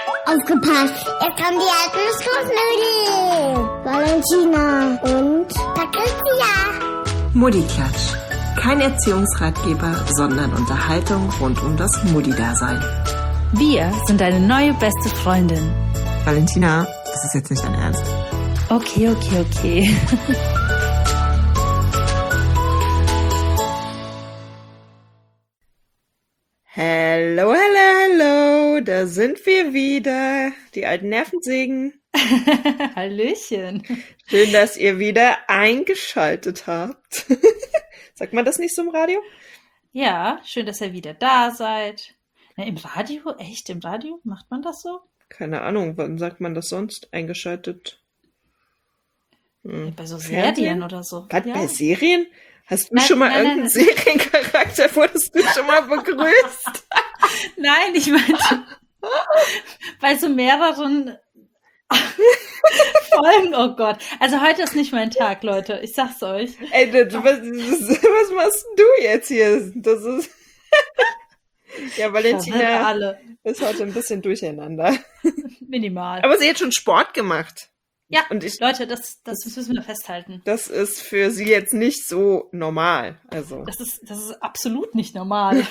Aufgepasst! Jetzt kommen die Erdnussfnussnudeln! Valentina und Patricia! Muddiklatsch. Kein Erziehungsratgeber, sondern Unterhaltung rund um das Muddi-Dasein. Wir sind deine neue beste Freundin. Valentina, das ist jetzt nicht dein Ernst. Okay. Hallo, da sind wir wieder, die alten Nervensägen. Hallöchen. Schön, dass ihr wieder eingeschaltet habt. Sagt man das nicht so im Radio? Ja, schön, dass ihr wieder da seid. Na, im Radio? Echt? Im Radio? Macht man das so? Keine Ahnung, wann sagt man das sonst? Eingeschaltet? Ja, bei so Fernsehen? Serien oder so. Was, Ja. bei Serien? Hast du Nein, schon mal nein, irgendeinen Seriencharakter, wurdest du schon mal begrüßt? Nein, ich meinte bei so mehreren Folgen. Oh Gott. Also heute ist nicht mein Tag, Leute. Ich sag's euch. Ey, was machst du jetzt hier? Das ist... Ja, Valentina alle. ist heute ein bisschen durcheinander. Minimal. Aber sie hat schon Sport gemacht. Ja, Und Leute, das müssen wir festhalten. Das ist für sie jetzt nicht so normal. Also. Das ist absolut nicht normal.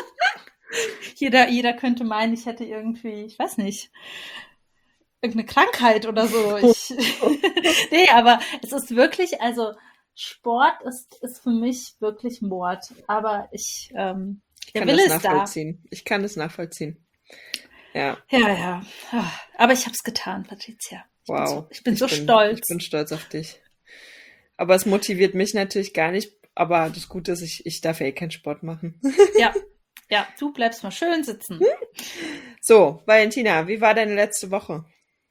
Jeder könnte meinen, ich hätte irgendwie, ich weiß nicht, irgendeine Krankheit oder so. Nee, aber es ist wirklich, also Sport ist für mich wirklich Mord. Aber ich kann Wille das ist da. nachvollziehen. Ich kann es nachvollziehen. Ja. Ja. Aber ich habe es getan, Patricia. Wow. Ich bin so stolz. Ich bin stolz auf dich. Aber es motiviert mich natürlich gar nicht. Aber das Gute ist, ich darf ja keinen Sport machen. Ja, du bleibst mal schön sitzen. So, Valentina, wie war deine letzte Woche?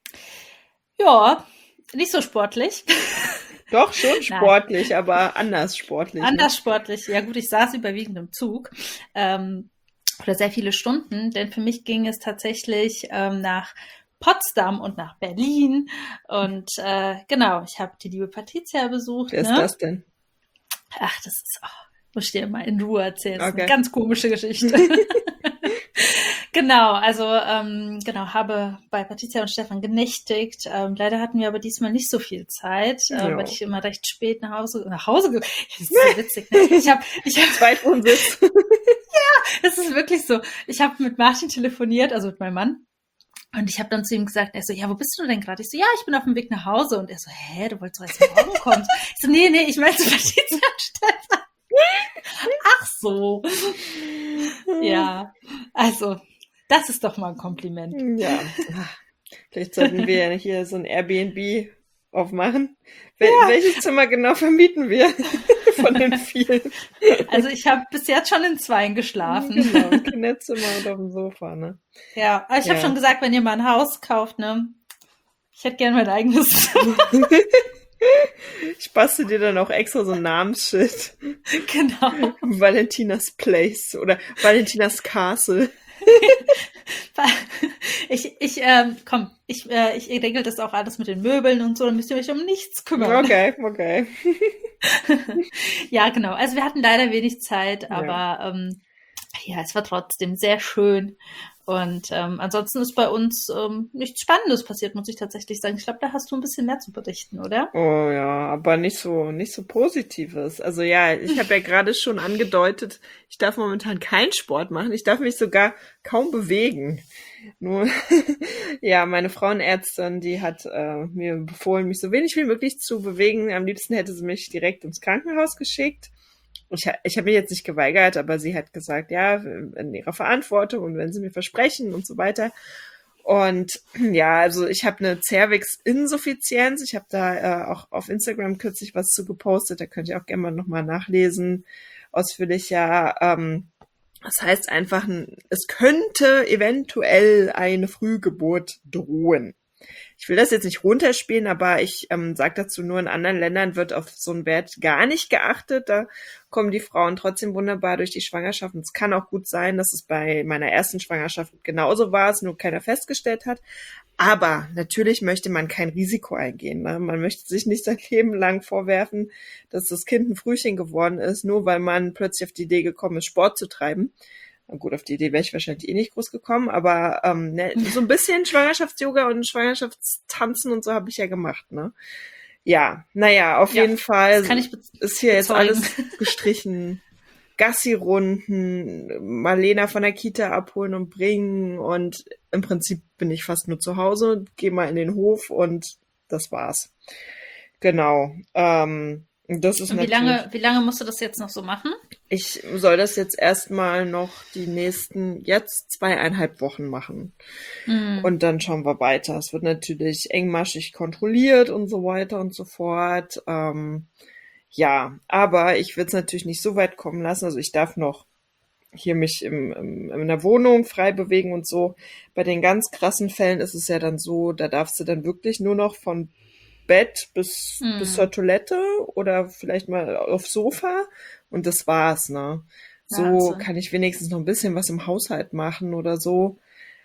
Ja, nicht so sportlich. Doch, schon sportlich, aber anders sportlich. Anders sportlich. Ja gut, ich saß überwiegend im Zug. Oder sehr viele Stunden. Denn für mich ging es tatsächlich nach Potsdam und nach Berlin. Und genau, ich habe die liebe Patricia besucht. Wer ist das denn? Ach, das ist, muss ich dir mal in Ruhe erzählen. Das ist Okay. eine ganz komische Geschichte. Genau, also habe bei Patricia und Stefan genächtigt. Leider hatten wir aber diesmal nicht so viel Zeit, weil ich immer recht spät nach Hause das ist so witzig, ne? Ich hab Zweitwohnsitz. das ist wirklich so. Ich habe mit Martin telefoniert, also mit meinem Mann. Und ich habe dann zu ihm gesagt, er so, ja, wo bist du denn gerade? Ich so, ja, ich bin auf dem Weg nach Hause. Und er so, hä, du wolltest doch erst morgen kommen. Ich so, nee, ich meine zu Patricia und Stefan. Ach so. Ja, also, das ist doch mal ein Kompliment. Ja. Vielleicht sollten wir hier so ein Airbnb aufmachen. Welches Zimmer genau vermieten wir von den vielen? Also ich habe bis jetzt schon in 2 geschlafen. Genau, Kinderzimmer und auf dem Sofa, ne? Ja, aber ich habe schon gesagt, wenn ihr mal ein Haus kauft, ne, ich hätte gerne mein eigenes Zimmer. Ich bastel dir dann auch extra so ein Namensschild. Genau. Valentinas Place oder Valentinas Castle. Ich regel das auch alles mit den Möbeln und so, dann müsst ihr euch um nichts kümmern. Okay. Ja, genau. Also wir hatten leider wenig Zeit, aber es war trotzdem sehr schön. Und ansonsten ist bei uns nichts Spannendes passiert, muss ich tatsächlich sagen. Ich glaube, da hast du ein bisschen mehr zu berichten, oder? Oh ja, aber nicht so Positives. Also ja, ich habe ja gerade schon angedeutet, ich darf momentan keinen Sport machen. Ich darf mich sogar kaum bewegen. Nur, ja, meine Frauenärztin, die hat mir befohlen, mich so wenig wie möglich zu bewegen. Am liebsten hätte sie mich direkt ins Krankenhaus geschickt. Ich habe mich jetzt nicht geweigert, aber sie hat gesagt, ja, in ihrer Verantwortung und wenn sie mir versprechen und so weiter. Und ja, also ich habe eine Cervix-Insuffizienz. Ich habe da auch auf Instagram kürzlich was zu gepostet. Da könnt ihr auch gerne mal nochmal nachlesen, ausführlicher. Das heißt einfach, es könnte eventuell eine Frühgeburt drohen. Ich will das jetzt nicht runterspielen, aber ich sage dazu nur, in anderen Ländern wird auf so einen Wert gar nicht geachtet. Da kommen die Frauen trotzdem wunderbar durch die Schwangerschaft. Und es kann auch gut sein, dass es bei meiner ersten Schwangerschaft genauso war, es nur keiner festgestellt hat. Aber natürlich möchte man kein Risiko eingehen. Ne? Man möchte sich nicht sein Leben lang vorwerfen, dass das Kind ein Frühchen geworden ist, nur weil man plötzlich auf die Idee gekommen ist, Sport zu treiben. Na gut, auf die Idee wäre ich wahrscheinlich eh nicht groß gekommen, aber ne, so ein bisschen Schwangerschafts-Yoga und Schwangerschaftstanzen und so habe ich ja gemacht, ne? Ja, naja, auf jeden Fall das kann ich ist hier jetzt bezeugen. alles gestrichen. Gassi-Runden, Marlena von der Kita abholen und bringen und im Prinzip bin ich fast nur zu Hause, gehe mal in den Hof und das war's. Genau. Das ist Und wie natürlich. lange musst du das jetzt noch so machen? Ich soll das jetzt erstmal noch die nächsten, jetzt 2,5 Wochen machen. Und dann schauen wir weiter. Es wird natürlich engmaschig kontrolliert und so weiter und so fort. Ja, aber ich will es natürlich nicht so weit kommen lassen. Also ich darf noch hier mich in der Wohnung frei bewegen und so. Bei den ganz krassen Fällen ist es ja dann so, da darfst du dann wirklich nur noch von Bett bis zur Toilette oder vielleicht mal aufs Sofa und das war's, ne? So Wahnsinn. kann ich wenigstens noch ein bisschen was im Haushalt machen oder so.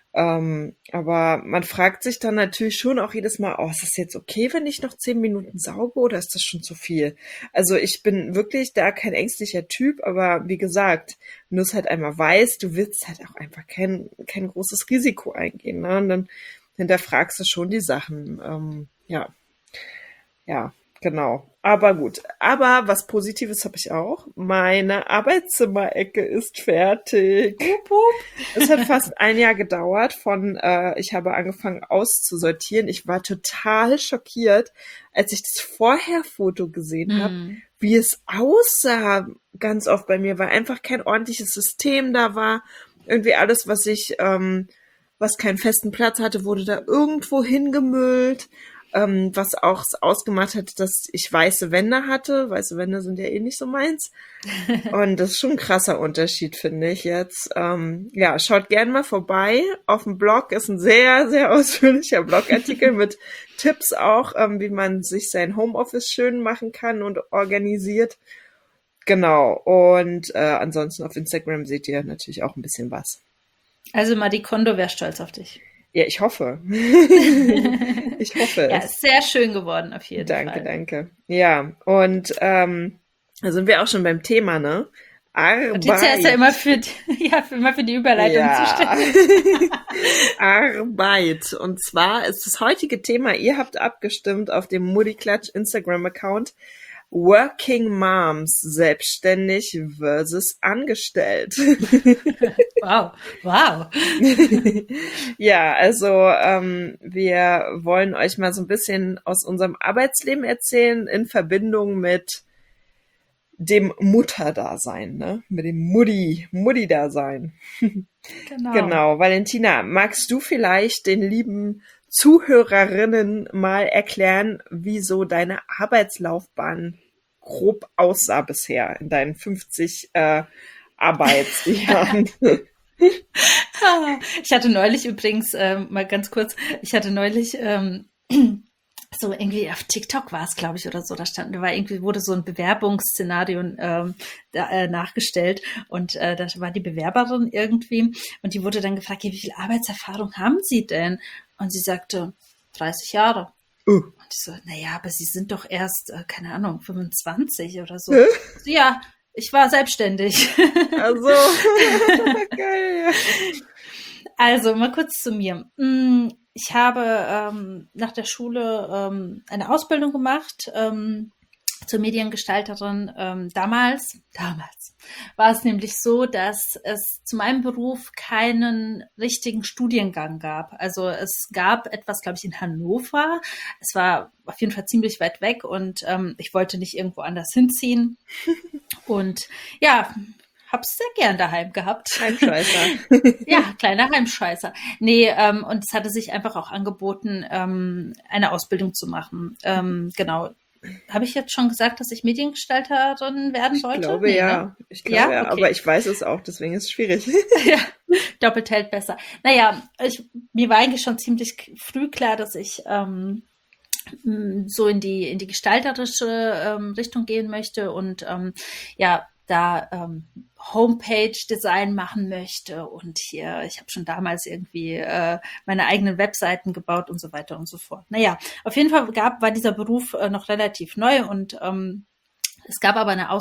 Aber man fragt sich dann natürlich schon auch jedes Mal, oh, ist das jetzt okay, wenn ich noch 10 Minuten sauge oder ist das schon zu viel? Also ich bin wirklich da kein ängstlicher Typ, aber wie gesagt, wenn du es halt einmal weißt, du willst halt auch einfach kein großes Risiko eingehen, ne? Und dann hinterfragst du schon die Sachen. Ja, genau. Aber gut. Aber was Positives habe ich auch. Meine Arbeitszimmerecke ist fertig. Wup, wup. Es hat fast ein Jahr gedauert ich habe angefangen auszusortieren. Ich war total schockiert, als ich das Vorherfoto gesehen habe, wie es aussah ganz oft bei mir, weil einfach kein ordentliches System da war. Irgendwie alles, was keinen festen Platz hatte, wurde da irgendwo hingemüllt. Was auch ausgemacht hat, dass ich weiße Wände hatte. Weiße Wände sind ja eh nicht so meins. Und das ist schon ein krasser Unterschied, finde ich jetzt. Ja, schaut gerne mal vorbei. Auf dem Blog ist ein sehr, sehr ausführlicher Blogartikel mit Tipps auch, wie man sich sein Homeoffice schön machen kann und organisiert. Genau. Und ansonsten auf Instagram seht ihr natürlich auch ein bisschen was. Also Marie Kondo wäre stolz auf dich. Ja, ich hoffe. Ich hoffe Ja, es. ist sehr schön geworden auf jeden Fall. Danke. Ja, und da sind wir auch schon beim Thema, ne? Patricia ist ja immer für die Überleitung zuständig. Arbeit. Und zwar ist das heutige Thema, ihr habt abgestimmt auf dem Mutti-Klatsch Instagram-Account, Working Moms, selbstständig versus angestellt. Wow. Ja, also wir wollen euch mal so ein bisschen aus unserem Arbeitsleben erzählen in Verbindung mit dem Mutterdasein, ne? Mit dem Mutti-Dasein. Genau. Valentina, magst du vielleicht den lieben Zuhörerinnen mal erklären, wie so deine Arbeitslaufbahn grob aussah bisher in deinen 50 Arbeitsjahren? Ich hatte neulich übrigens, mal ganz kurz, so irgendwie auf TikTok war es, glaube ich, oder so, wurde so ein Bewerbungsszenario nachgestellt und da war die Bewerberin irgendwie und die wurde dann gefragt, wie viel Arbeitserfahrung haben Sie denn? Und sie sagte, 30 Jahre. Und ich so, naja, aber Sie sind doch erst, keine Ahnung, 25 oder so. So, ja, ich war selbstständig. Also, geil. Also, mal kurz zu mir. Ich habe nach der Schule eine Ausbildung gemacht zur Mediengestalterin. Damals war es nämlich so, dass es zu meinem Beruf keinen richtigen Studiengang gab. Also es gab etwas, glaube ich, in Hannover. Es war auf jeden Fall ziemlich weit weg und ich wollte nicht irgendwo anders hinziehen. Und ja, hab's sehr gern daheim gehabt. Heimscheißer. Ja, kleiner Heimscheißer. Nee, und es hatte sich einfach auch angeboten, eine Ausbildung zu machen. Genau. Habe ich jetzt schon gesagt, dass ich Mediengestalterin werden wollte? Ich glaube ja. Ne? Ich glaube ja, okay. aber ich weiß es auch, deswegen ist es schwierig. Ja, doppelt hält besser. Naja, mir war eigentlich schon ziemlich früh klar, dass ich so in die gestalterische Richtung gehen möchte und da Homepage-Design machen möchte und hier, ich habe schon damals irgendwie meine eigenen Webseiten gebaut und so weiter und so fort. Naja, auf jeden Fall war dieser Beruf noch relativ neu und Es gab aber einen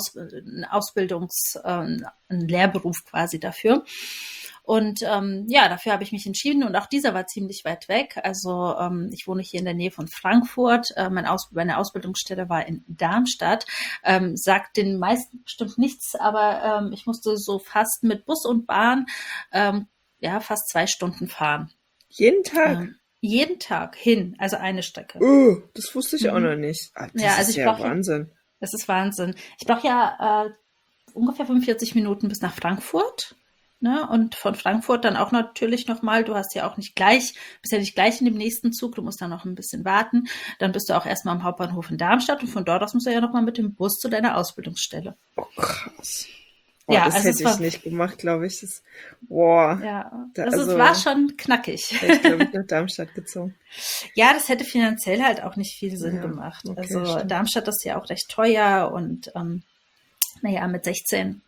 einen Lehrberuf quasi dafür. Und dafür habe ich mich entschieden und auch dieser war ziemlich weit weg. Also ich wohne hier in der Nähe von Frankfurt. Meine Ausbildungsstelle war in Darmstadt. Sagt den meisten bestimmt nichts, aber ich musste so fast mit Bus und Bahn fast 2 Stunden fahren. Jeden Tag? Jeden Tag hin, also eine Strecke. Das wusste ich auch noch nicht. Das ist ja Wahnsinn. Das ist Wahnsinn. Ich brauche ungefähr 45 Minuten bis nach Frankfurt. Ne? Und von Frankfurt dann auch natürlich nochmal, bist ja nicht gleich in dem nächsten Zug, du musst dann noch ein bisschen warten. Dann bist du auch erstmal am Hauptbahnhof in Darmstadt und von dort aus musst du ja nochmal mit dem Bus zu deiner Ausbildungsstelle. Oh, krass. Das hätte ich nicht gemacht, glaube ich. Es war schon knackig. Ich glaube, ich nach Darmstadt gezogen. Ja, das hätte finanziell halt auch nicht viel Sinn gemacht. Okay, also stimmt. Darmstadt ist ja auch recht teuer und mit 16.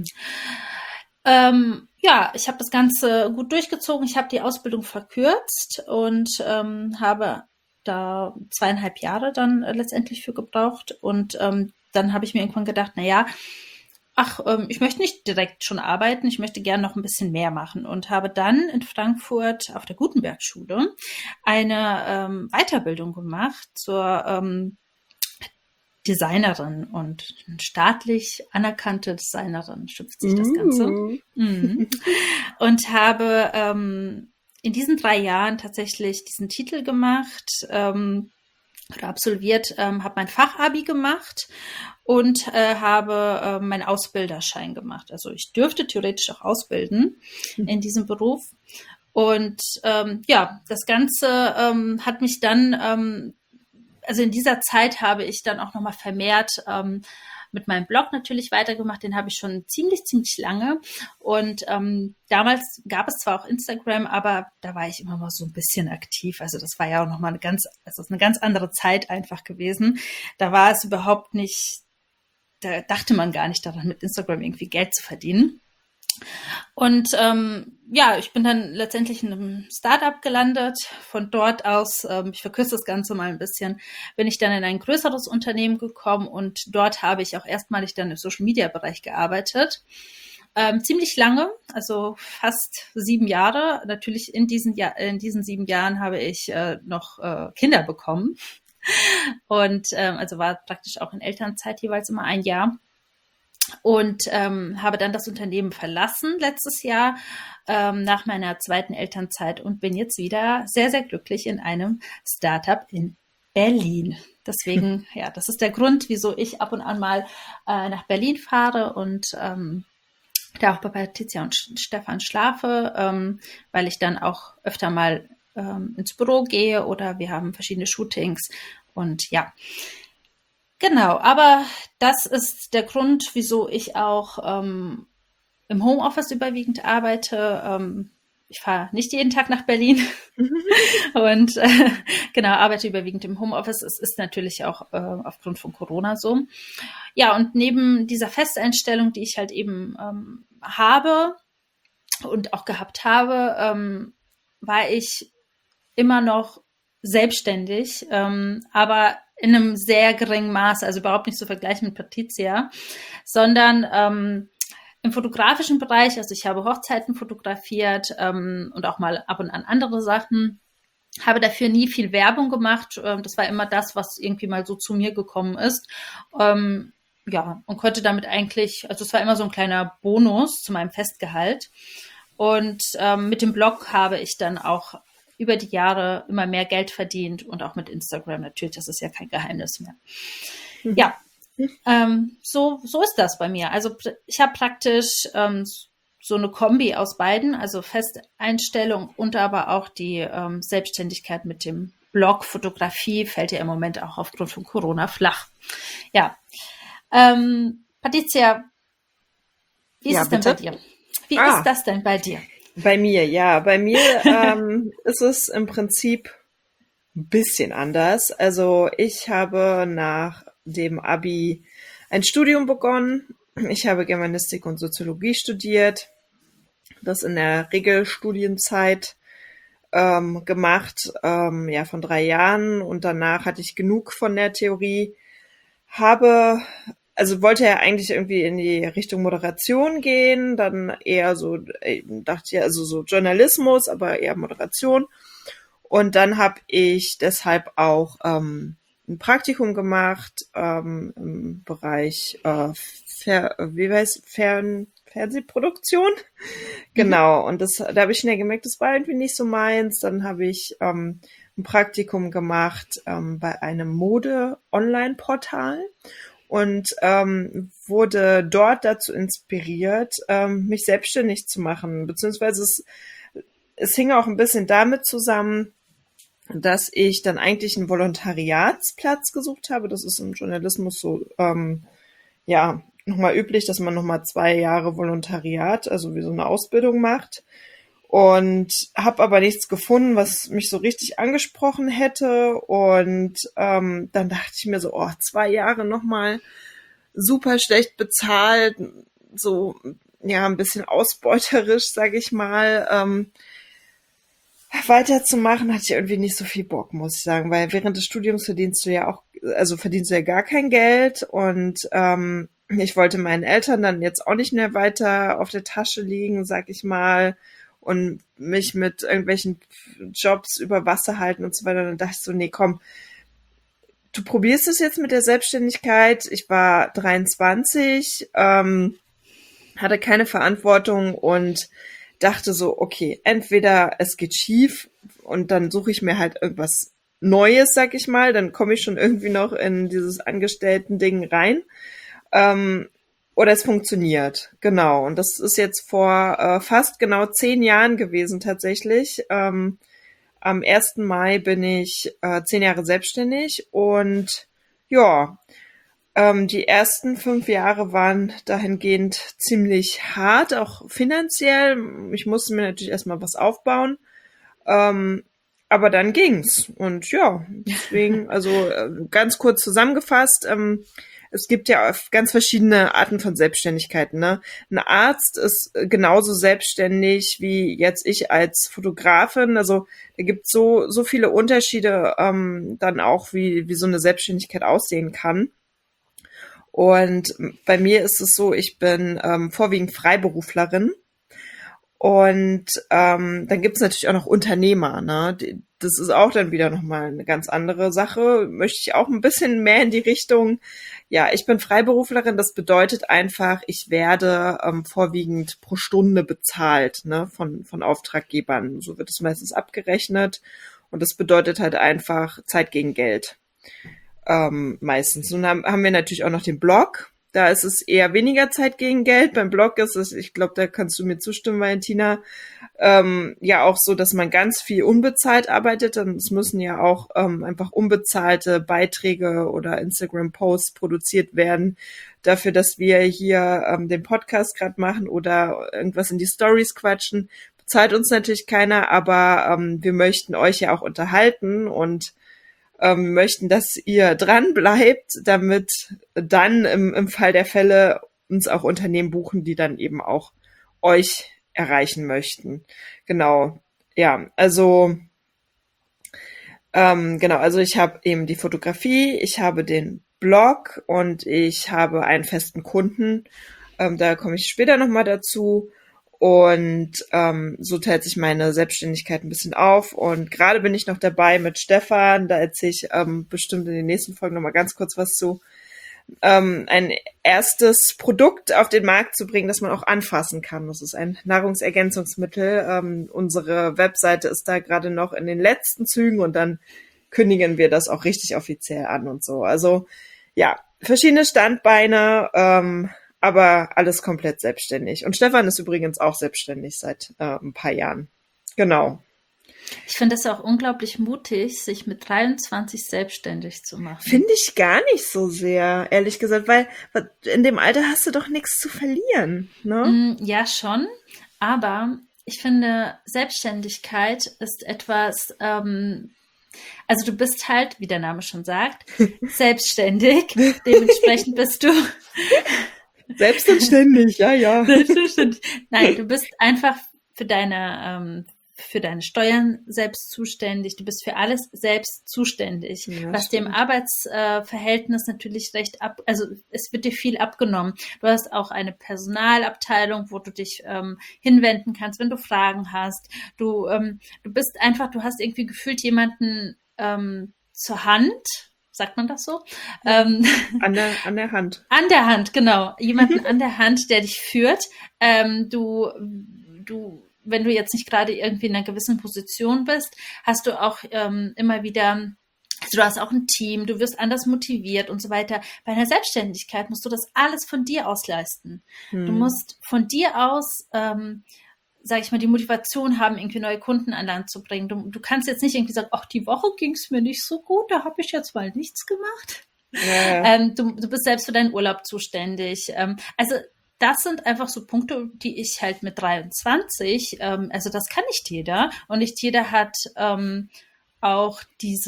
Ich habe das Ganze gut durchgezogen. Ich habe die Ausbildung verkürzt und habe da 2,5 Jahre dann letztendlich für gebraucht. Und dann habe ich mir irgendwann gedacht, ich möchte nicht direkt schon arbeiten, ich möchte gerne noch ein bisschen mehr machen und habe dann in Frankfurt auf der Gutenberg-Schule eine Weiterbildung gemacht zur Designerin und staatlich anerkannte Designerin, schimpft sich das Ganze. Und habe in diesen 3 Jahren tatsächlich diesen Titel gemacht oder absolviert, habe mein Fachabi gemacht und habe meinen Ausbilderschein gemacht. Also ich dürfte theoretisch auch ausbilden in diesem Beruf. Und das Ganze hat mich dann also in dieser Zeit habe ich dann auch nochmal vermehrt mit meinem Blog natürlich weitergemacht. Den habe ich schon ziemlich lange. Und damals gab es zwar auch Instagram, aber da war ich immer mal so ein bisschen aktiv. Also das war ja auch nochmal eine ganz andere Zeit einfach gewesen. Da war es überhaupt nicht, da dachte man gar nicht daran, mit Instagram irgendwie Geld zu verdienen. Und ich bin dann letztendlich in einem Startup gelandet. Von dort aus, ich verkürze das Ganze mal ein bisschen, bin ich dann in ein größeres Unternehmen gekommen und dort habe ich auch erstmalig dann im Social-Media-Bereich gearbeitet. Ziemlich lange, also fast 7 Jahre. Natürlich in diesen 7 Jahren habe ich noch Kinder bekommen und also war praktisch auch in Elternzeit jeweils immer 1 Jahr. Und habe dann das Unternehmen verlassen letztes Jahr nach meiner 2. Elternzeit und bin jetzt wieder sehr, sehr glücklich in einem Startup in Berlin. Deswegen, das ist der Grund, wieso ich ab und an mal nach Berlin fahre und da auch bei Patricia und Stefan schlafe, weil ich dann auch öfter mal ins Büro gehe oder wir haben verschiedene Shootings und ja. Genau, aber das ist der Grund, wieso ich auch im Homeoffice überwiegend arbeite. Ich fahre nicht jeden Tag nach Berlin und arbeite überwiegend im Homeoffice. Es ist natürlich auch aufgrund von Corona so. Ja, und neben dieser Festeinstellung, die ich halt eben habe und auch gehabt habe, war ich immer noch selbstständig, aber in einem sehr geringen Maß, also überhaupt nicht zu vergleichen mit Patricia, sondern im fotografischen Bereich, also ich habe Hochzeiten fotografiert und auch mal ab und an andere Sachen, habe dafür nie viel Werbung gemacht. Das war immer das, was irgendwie mal so zu mir gekommen ist. Und konnte damit eigentlich, also es war immer so ein kleiner Bonus zu meinem Festgehalt. Und mit dem Blog habe ich dann auch über die Jahre immer mehr Geld verdient und auch mit Instagram natürlich, das ist ja kein Geheimnis mehr. Ja, so ist das bei mir. Also ich habe praktisch so eine Kombi aus beiden, also Festeinstellung und aber auch die Selbstständigkeit mit dem Blog. Fotografie fällt ja im Moment auch aufgrund von Corona flach. Ja, Patricia, wie ist es denn bei dir? Wie ist das denn bei dir? Bei mir ist es im Prinzip ein bisschen anders. Also ich habe nach dem Abi ein Studium begonnen. Ich habe Germanistik und Soziologie studiert, das in der Regelstudienzeit gemacht, von 3 Jahren und danach hatte ich genug von der Theorie, habe also wollte ja eigentlich irgendwie in die Richtung Moderation gehen, dann eher so, dachte ja, also so Journalismus, aber eher Moderation. Und dann habe ich deshalb auch ein Praktikum gemacht im Bereich Fernsehproduktion. Genau, und da habe ich schnell gemerkt, das war irgendwie nicht so meins. Dann habe ich ein Praktikum gemacht bei einem Mode-Online-Portal und wurde dort dazu inspiriert, mich selbstständig zu machen, beziehungsweise es hing auch ein bisschen damit zusammen, dass ich dann eigentlich einen Volontariatsplatz gesucht habe. Das ist im Journalismus so, ja, nochmal üblich, dass man nochmal 2 Jahre Volontariat, also wie so eine Ausbildung macht. Und habe aber nichts gefunden, was mich so richtig angesprochen hätte. Und dann dachte ich mir so, 2 Jahre nochmal super schlecht bezahlt, so ja ein bisschen ausbeuterisch, sage ich mal. Weiterzumachen hatte ich irgendwie nicht so viel Bock, muss ich sagen, weil während des Studiums verdienst du ja gar kein Geld und ich wollte meinen Eltern dann jetzt auch nicht mehr weiter auf der Tasche liegen, sag ich mal, und mich mit irgendwelchen Jobs über Wasser halten und so weiter. Dann dachte ich so, nee, komm, du probierst es jetzt mit der Selbstständigkeit. Ich war 23, hatte keine Verantwortung und dachte so, okay, entweder es geht schief und dann suche ich mir halt irgendwas Neues, sag ich mal, dann komme ich schon irgendwie noch in dieses Angestellten-Ding rein. Oder es funktioniert, genau. Und das ist jetzt vor fast genau 10 Jahren gewesen tatsächlich. Am 1. Mai bin ich 10 Jahre selbstständig und ja, die ersten 5 Jahre waren dahingehend ziemlich hart, auch finanziell. Ich musste mir natürlich erstmal was aufbauen. Aber dann ging's. Und ja, deswegen, also ganz kurz zusammengefasst, es gibt ja ganz verschiedene Arten von Selbstständigkeiten, ne? Ein Arzt ist genauso selbstständig wie jetzt ich als Fotografin. Also da gibt's so viele Unterschiede dann auch, wie so eine Selbstständigkeit aussehen kann. Und bei mir ist es so, ich bin vorwiegend Freiberuflerin. Und dann gibt's natürlich auch noch Unternehmer, ne? Das ist auch dann wieder nochmal eine ganz andere Sache. Möchte ich auch ein bisschen mehr in die Richtung. Ja, ich bin Freiberuflerin. Das bedeutet einfach, ich werde vorwiegend pro Stunde bezahlt, ne, von Auftraggebern. So wird es meistens abgerechnet. Und das bedeutet halt einfach Zeit gegen Geld. Meistens. Und dann haben wir natürlich auch noch den Blog. Da ist es eher weniger Zeit gegen Geld. Beim Blog ist es, ich glaube, da kannst du mir zustimmen, Valentina, ja auch so, dass man ganz viel unbezahlt arbeitet. Und es müssen ja auch einfach unbezahlte Beiträge oder Instagram-Posts produziert werden dafür, dass wir hier den Podcast gerade machen oder irgendwas in die Stories quatschen. Bezahlt uns natürlich keiner, aber wir möchten euch ja auch unterhalten und möchten, dass ihr dran bleibt, damit dann im Fall der Fälle uns auch Unternehmen buchen, die dann eben auch euch erreichen möchten. Genau, ja, also genau, also ich habe eben die Fotografie, ich habe den Blog und ich habe einen festen Kunden. Da komme ich später nochmal dazu. Und so teilt sich meine Selbstständigkeit ein bisschen auf. Und gerade bin ich noch dabei mit Stefan, da erzähle ich bestimmt in den nächsten Folgen nochmal ganz kurz was zu, ein erstes Produkt auf den Markt zu bringen, das man auch anfassen kann. Das ist ein Nahrungsergänzungsmittel. Unsere Webseite ist da gerade noch in den letzten Zügen und dann kündigen wir das auch richtig offiziell an und so. Also ja, verschiedene Standbeine, aber alles komplett selbstständig. Und Stefan ist übrigens auch selbstständig seit ein paar Jahren. Genau. Ich finde es auch unglaublich mutig, sich mit 23 selbstständig zu machen. Finde ich gar nicht so sehr, ehrlich gesagt, weil in dem Alter hast du doch nichts zu verlieren, ne? Ja, schon. Aber ich finde, Selbstständigkeit ist etwas, also du bist halt, wie der Name schon sagt, selbstständig. Dementsprechend bist du Selbstständig, ja. selbstständig. Nein, du bist einfach für deine für deine Steuern selbst zuständig, du bist für alles selbst zuständig, Ja, was dir im stimmt. Arbeitsverhältnis natürlich also es wird dir viel abgenommen. Du hast auch eine Personalabteilung, wo du dich hinwenden kannst, wenn du Fragen hast. Du bist einfach, du hast irgendwie gefühlt jemanden zur Hand, sagt man das so? An der Hand. An der Hand, genau. Jemanden an der Hand, der dich führt. Wenn du jetzt nicht gerade irgendwie in einer gewissen Position bist, hast du auch immer wieder, also du hast auch ein Team, du wirst anders motiviert und so weiter. Bei einer Selbstständigkeit musst du das alles von dir aus leisten. Du musst von dir aus, sage ich mal, die Motivation haben, irgendwie neue Kunden an Land zu bringen. Du kannst jetzt nicht irgendwie sagen, ach, die Woche ging es mir nicht so gut, da habe ich jetzt mal nichts gemacht. Ja. Du bist selbst für deinen Urlaub zuständig. Also das sind einfach so Punkte, die ich halt mit 23, also das kann nicht jeder. Und nicht jeder hat auch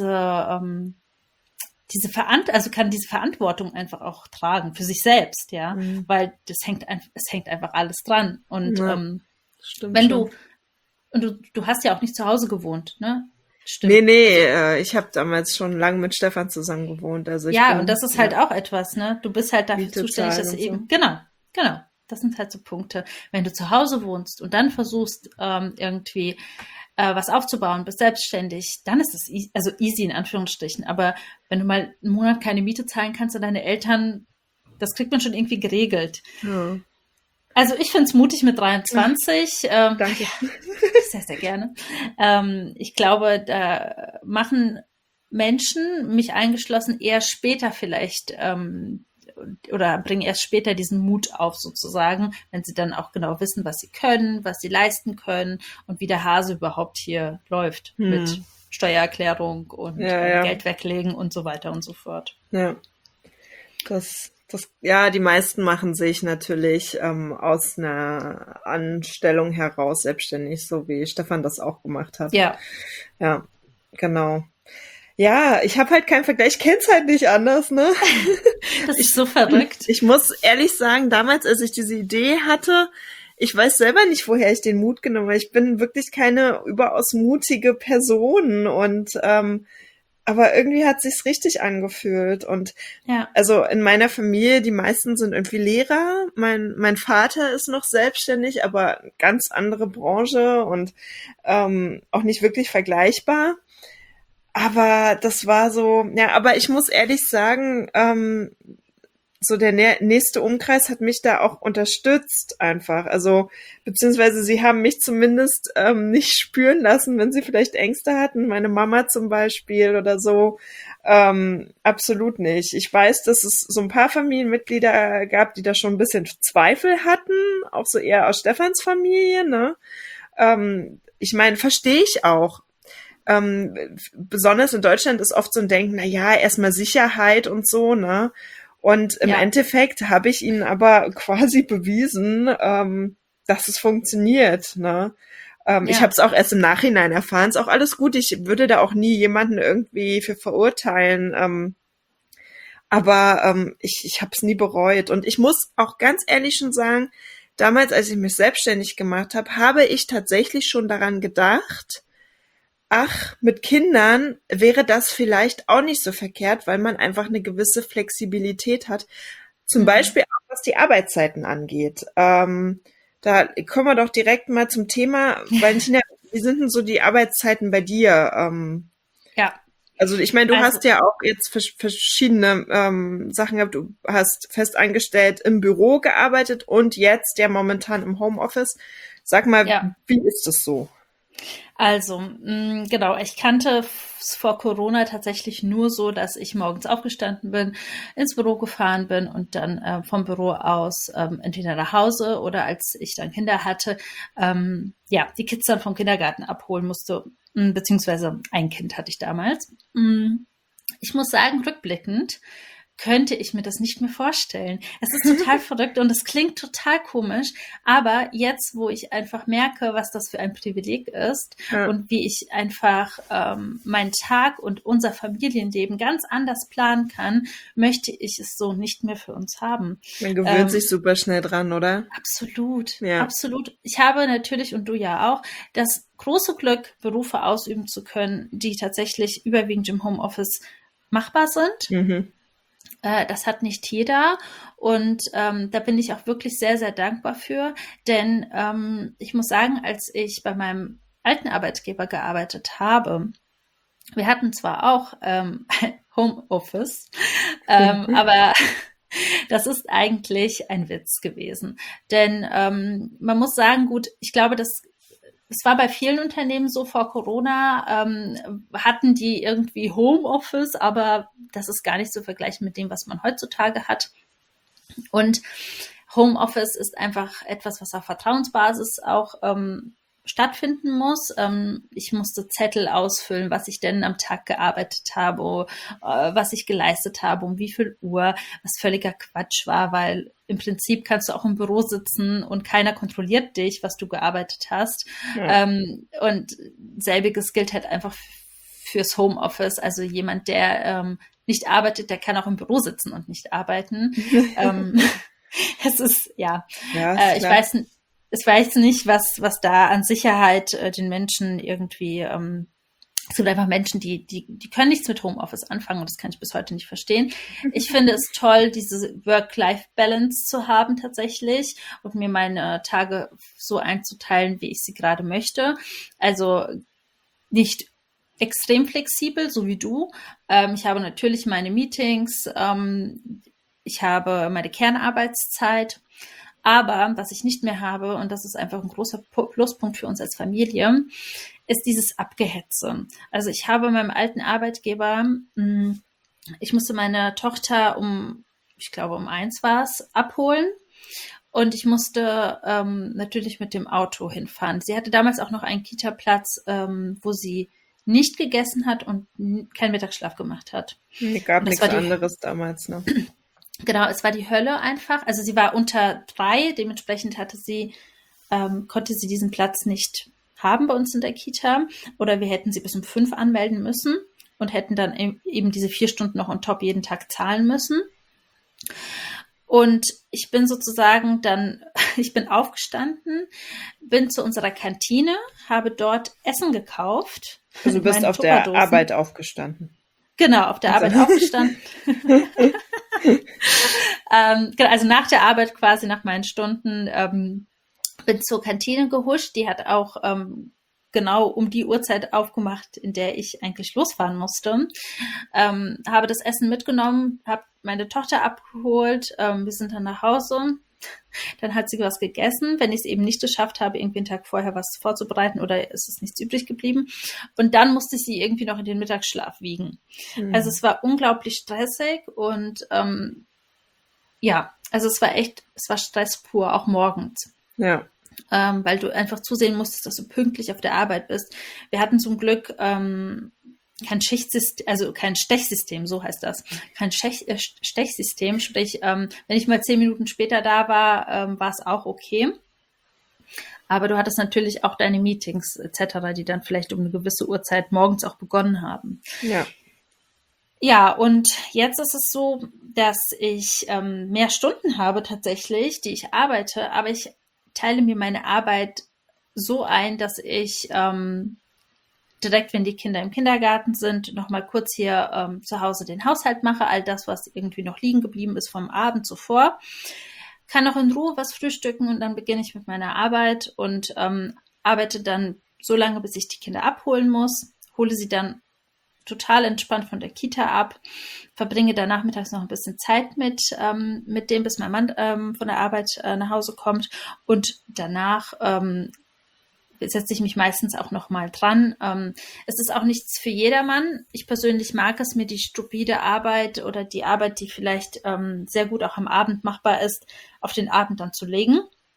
kann diese Verantwortung einfach auch tragen für sich selbst, ja, weil es hängt einfach alles dran. Und Ja, stimmt wenn schon. du hast ja auch nicht zu Hause gewohnt, ne? Nee, Stimmt. ich habe damals schon lange mit Stefan zusammen gewohnt. Also ich Ja, bin und das ist halt auch etwas, ne? Du bist halt dafür Miete zuständig, zahlen dass und eben, so. genau. Das sind halt so Punkte. Wenn du zu Hause wohnst und dann versuchst, irgendwie was aufzubauen, bist selbstständig, dann ist es also easy in Anführungsstrichen. Aber wenn du mal einen Monat keine Miete zahlen kannst und deine Eltern, das kriegt man schon irgendwie geregelt. Ja, Also ich finde es mutig mit 23. danke. Sehr, sehr gerne. Ich glaube, da machen Menschen, mich eingeschlossen, eher später vielleicht oder bringen erst später diesen Mut auf sozusagen, wenn sie dann auch genau wissen, was sie können, was sie leisten können und wie der Hase überhaupt hier läuft mit Steuererklärung und Ja. Geld weglegen und so weiter und so fort. Ja. Ja, die meisten machen sich natürlich aus einer Anstellung heraus selbstständig, so wie Stefan das auch gemacht hat. Ja, Ja, genau. Ja, ich habe halt keinen Vergleich, ich kenn's halt nicht anders, ne? das ist so verrückt. Ich muss ehrlich sagen, damals, als ich diese Idee hatte, ich weiß selber nicht, woher ich den Mut genommen habe. Ich bin wirklich keine überaus mutige Person und aber irgendwie hat sich's richtig angefühlt. Und Ja, also in meiner Familie, die meisten sind irgendwie Lehrer. Mein Vater ist noch selbstständig, aber ganz andere Branche und auch nicht wirklich vergleichbar. Aber das war so, ja, aber ich muss ehrlich sagen, so der nächste Umkreis hat mich da auch unterstützt einfach. Also, beziehungsweise sie haben mich zumindest nicht spüren lassen, wenn sie vielleicht Ängste hatten. Meine Mama zum Beispiel oder so. Absolut nicht. Ich weiß, dass es so ein paar Familienmitglieder gab, die da schon ein bisschen Zweifel hatten, auch so eher aus Stefans Familie, ne? Ich meine, verstehe ich auch. Besonders in Deutschland ist oft so ein Denken, na ja, erstmal Sicherheit und so, ne? Und im ja, Endeffekt habe ich ihnen aber quasi bewiesen, dass es funktioniert, ne? Ich ja, habe es auch erst im Nachhinein erfahren, ist auch alles gut. Ich würde da auch nie jemanden irgendwie für verurteilen, aber ich habe es nie bereut. Und ich muss auch ganz ehrlich schon sagen, damals, als ich mich selbstständig gemacht habe, habe ich tatsächlich schon daran gedacht, ach, mit Kindern wäre das vielleicht auch nicht so verkehrt, weil man einfach eine gewisse Flexibilität hat. Zum Beispiel auch, was die Arbeitszeiten angeht. Da kommen wir doch direkt mal zum Thema. Valentina, wie sind denn so die Arbeitszeiten bei dir? ja. Also ich meine, du Also, hast ja auch jetzt verschiedene Sachen gehabt. Du hast fest angestellt im Büro gearbeitet und jetzt ja momentan im Homeoffice. Sag mal, ja. wie ist das so? Also, genau, ich kannte es vor Corona tatsächlich nur so, dass ich morgens aufgestanden bin, ins Büro gefahren bin und dann vom Büro aus entweder nach Hause oder als ich dann Kinder hatte, ja, die Kids dann vom Kindergarten abholen musste, beziehungsweise ein Kind hatte ich damals. Ich muss sagen, rückblickend, könnte ich mir das nicht mehr vorstellen. Es ist total verrückt und es klingt total komisch, aber jetzt, wo ich einfach merke, was das für ein Privileg ist und wie ich einfach meinen Tag und unser Familienleben ganz anders planen kann, möchte ich es so nicht mehr für uns haben. Man gewöhnt sich super schnell dran, oder? Absolut, Ja. absolut. Ich habe natürlich, und du ja auch, das große Glück, Berufe ausüben zu können, die tatsächlich überwiegend im Homeoffice machbar sind. Mhm. Das hat nicht jeder und da bin ich auch wirklich sehr, sehr dankbar für, denn ich muss sagen, als ich bei meinem alten Arbeitgeber gearbeitet habe, wir hatten zwar auch Homeoffice, aber das ist eigentlich ein Witz gewesen, denn man muss sagen, gut, ich glaube, es war bei vielen Unternehmen so, vor Corona hatten die irgendwie Homeoffice, aber das ist gar nicht zu vergleichen mit dem, was man heutzutage hat. Und Homeoffice ist einfach etwas, was auf Vertrauensbasis auch stattfinden muss. Ich musste Zettel ausfüllen, was ich denn am Tag gearbeitet habe, was ich geleistet habe, um wie viel Uhr, was völliger Quatsch war, weil im Prinzip kannst du auch im Büro sitzen und keiner kontrolliert dich, was du gearbeitet hast. Ja. Und selbiges gilt halt einfach fürs Homeoffice. Also jemand, der nicht arbeitet, der kann auch im Büro sitzen und nicht arbeiten. Es ist, ich weiß nicht, was da an Sicherheit den Menschen irgendwie, es gibt einfach Menschen, die können nichts mit Homeoffice anfangen und das kann ich bis heute nicht verstehen. Ich finde es toll, diese Work-Life-Balance zu haben tatsächlich und mir meine Tage so einzuteilen, wie ich sie gerade möchte. Also nicht extrem flexibel, so wie du. Ich habe natürlich meine Meetings, ich habe meine Kernarbeitszeit. Aber was ich nicht mehr habe, und das ist einfach ein großer Pluspunkt für uns als Familie, ist dieses Abgehetze. Also ich habe meinem alten Arbeitgeber, ich musste meine Tochter ich glaube um 1 war es, abholen. Und ich musste natürlich mit dem Auto hinfahren. Sie hatte damals auch noch einen Kita-Platz, wo sie nicht gegessen hat und keinen Mittagsschlaf gemacht hat. Gab nichts anderes damals, ne? Genau, es war die Hölle einfach. Also sie war unter 3, dementsprechend konnte sie diesen Platz nicht haben bei uns in der Kita. Oder wir hätten sie bis um 5 anmelden müssen und hätten dann eben diese 4 Stunden noch on top jeden Tag zahlen müssen. Und ich bin sozusagen ich bin aufgestanden, bin zu unserer Kantine, habe dort Essen gekauft. Also du bist auf der Arbeit aufgestanden. Genau, auf der Arbeit aufgestanden. Also nach der Arbeit quasi, nach meinen Stunden, bin zur Kantine gehuscht. Die hat auch genau um die Uhrzeit aufgemacht, in der ich eigentlich losfahren musste. Habe das Essen mitgenommen, habe meine Tochter abgeholt. Wir sind dann nach Hause. Dann hat sie was gegessen, wenn ich es eben nicht geschafft habe, irgendwie einen Tag vorher was vorzubereiten oder ist es nichts übrig geblieben. Und dann musste ich sie irgendwie noch in den Mittagsschlaf wiegen. Mhm. Also es war unglaublich stressig und also es war Stress pur, auch morgens. Ja. Weil du einfach zusehen musstest, dass du pünktlich auf der Arbeit bist. Wir hatten zum Glück kein Schichtsystem, also kein Stechsystem, so heißt das. Kein Stechsystem, sprich, wenn ich mal 10 Minuten später da war, war es auch okay. Aber du hattest natürlich auch deine Meetings etc., die dann vielleicht um eine gewisse Uhrzeit morgens auch begonnen haben. Ja. Ja, und jetzt ist es so, dass ich mehr Stunden habe tatsächlich, die ich arbeite, aber ich teile mir meine Arbeit so ein, dass ich direkt, wenn die Kinder im Kindergarten sind, nochmal kurz hier zu Hause den Haushalt mache, all das, was irgendwie noch liegen geblieben ist vom Abend zuvor. Kann noch in Ruhe was frühstücken und dann beginne ich mit meiner Arbeit und arbeite dann so lange, bis ich die Kinder abholen muss, hole sie dann total entspannt von der Kita ab, verbringe dann nachmittags noch ein bisschen Zeit mit dem, bis mein Mann von der Arbeit nach Hause kommt und danach setze ich mich meistens auch noch mal dran. Es ist auch nichts für jedermann. Ich persönlich mag es, mir die stupide Arbeit oder die Arbeit, die vielleicht sehr gut auch am Abend machbar ist, auf den Abend dann zu legen.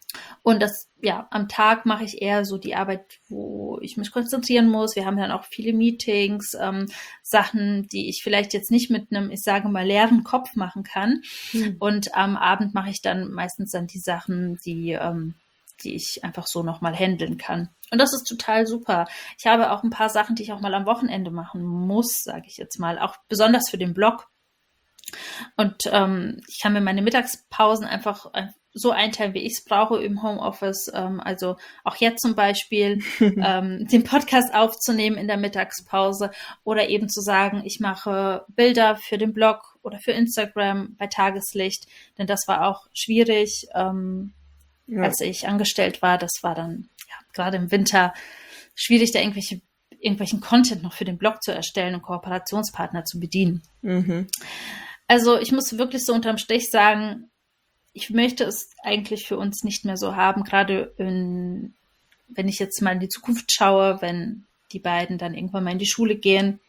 Und das, ja, am Tag mache ich eher so die Arbeit, wo ich mich konzentrieren muss. Wir haben dann auch viele Meetings, Sachen, die ich vielleicht jetzt nicht mit einem, ich sage mal, leeren Kopf machen kann. Und am Abend mache ich dann meistens dann die Sachen, die ich einfach so nochmal handeln kann. Und das ist total super. Ich habe auch ein paar Sachen, die ich auch mal am Wochenende machen muss, sage ich jetzt mal, auch besonders für den Blog. Und ich kann mir meine Mittagspausen einfach so einteilen, wie ich es brauche im Homeoffice. Also auch jetzt zum Beispiel den Podcast aufzunehmen in der Mittagspause oder eben zu sagen, ich mache Bilder für den Blog oder für Instagram bei Tageslicht. Denn das war auch schwierig, als ich angestellt war. Das war dann ja, gerade im Winter schwierig, da irgendwelchen Content noch für den Blog zu erstellen und Kooperationspartner zu bedienen. Also ich muss wirklich so unterm Strich sagen, ich möchte es eigentlich für uns nicht mehr so haben, gerade wenn ich jetzt mal in die Zukunft schaue, wenn die beiden dann irgendwann mal in die Schule gehen,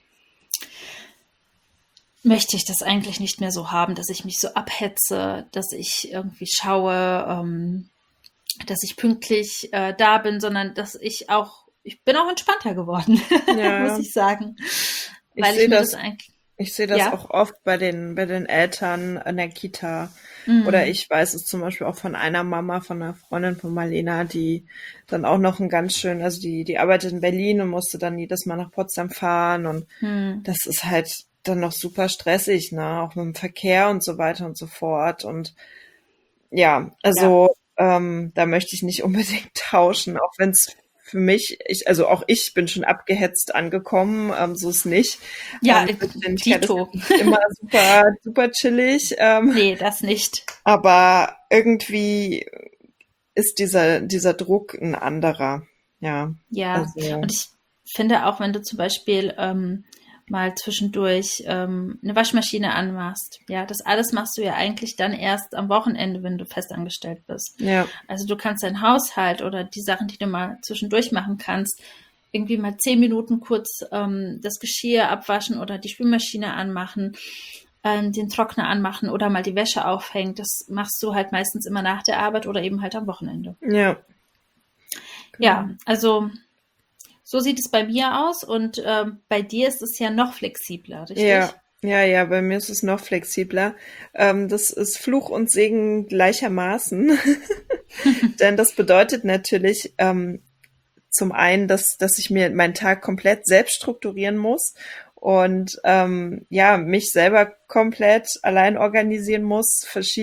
möchte ich das eigentlich nicht mehr so haben, dass ich mich so abhetze, dass ich irgendwie schaue, dass ich pünktlich da bin, sondern dass ich bin auch entspannter geworden, muss ich sagen. Weil ich mir das eigentlich... Ich sehe das auch oft bei den Eltern in der Kita. Oder ich weiß es zum Beispiel auch von einer Mama, von einer Freundin von Marlena, die dann auch noch also die arbeitet in Berlin und musste dann jedes Mal nach Potsdam fahren. Und das ist halt dann noch super stressig, ne? Auch mit dem Verkehr und so weiter und so fort. Und ja, also da möchte ich nicht unbedingt tauschen, auch wenn es für mich, ich bin schon abgehetzt angekommen, so ist nicht. Ja, Tito. Immer super, super chillig. Nee, das nicht. Aber irgendwie ist dieser Druck ein anderer. Ja. Ja, also. Und ich finde auch, wenn du zum Beispiel mal zwischendurch eine Waschmaschine anmachst. Ja, das alles machst du ja eigentlich dann erst am Wochenende, wenn du festangestellt bist. Ja. Also du kannst deinen Haushalt oder die Sachen, die du mal zwischendurch machen kannst, irgendwie mal 10 Minuten kurz das Geschirr abwaschen oder die Spülmaschine anmachen, den Trockner anmachen oder mal die Wäsche aufhängen. Das machst du halt meistens immer nach der Arbeit oder eben halt am Wochenende. Ja. Ja, also so sieht es bei mir aus und bei dir ist es ja noch flexibler, richtig? Ja, bei mir ist es noch flexibler. Das ist Fluch und Segen gleichermaßen. Denn das bedeutet natürlich zum einen, dass ich mir meinen Tag komplett selbst strukturieren muss und mich selber komplett allein organisieren muss,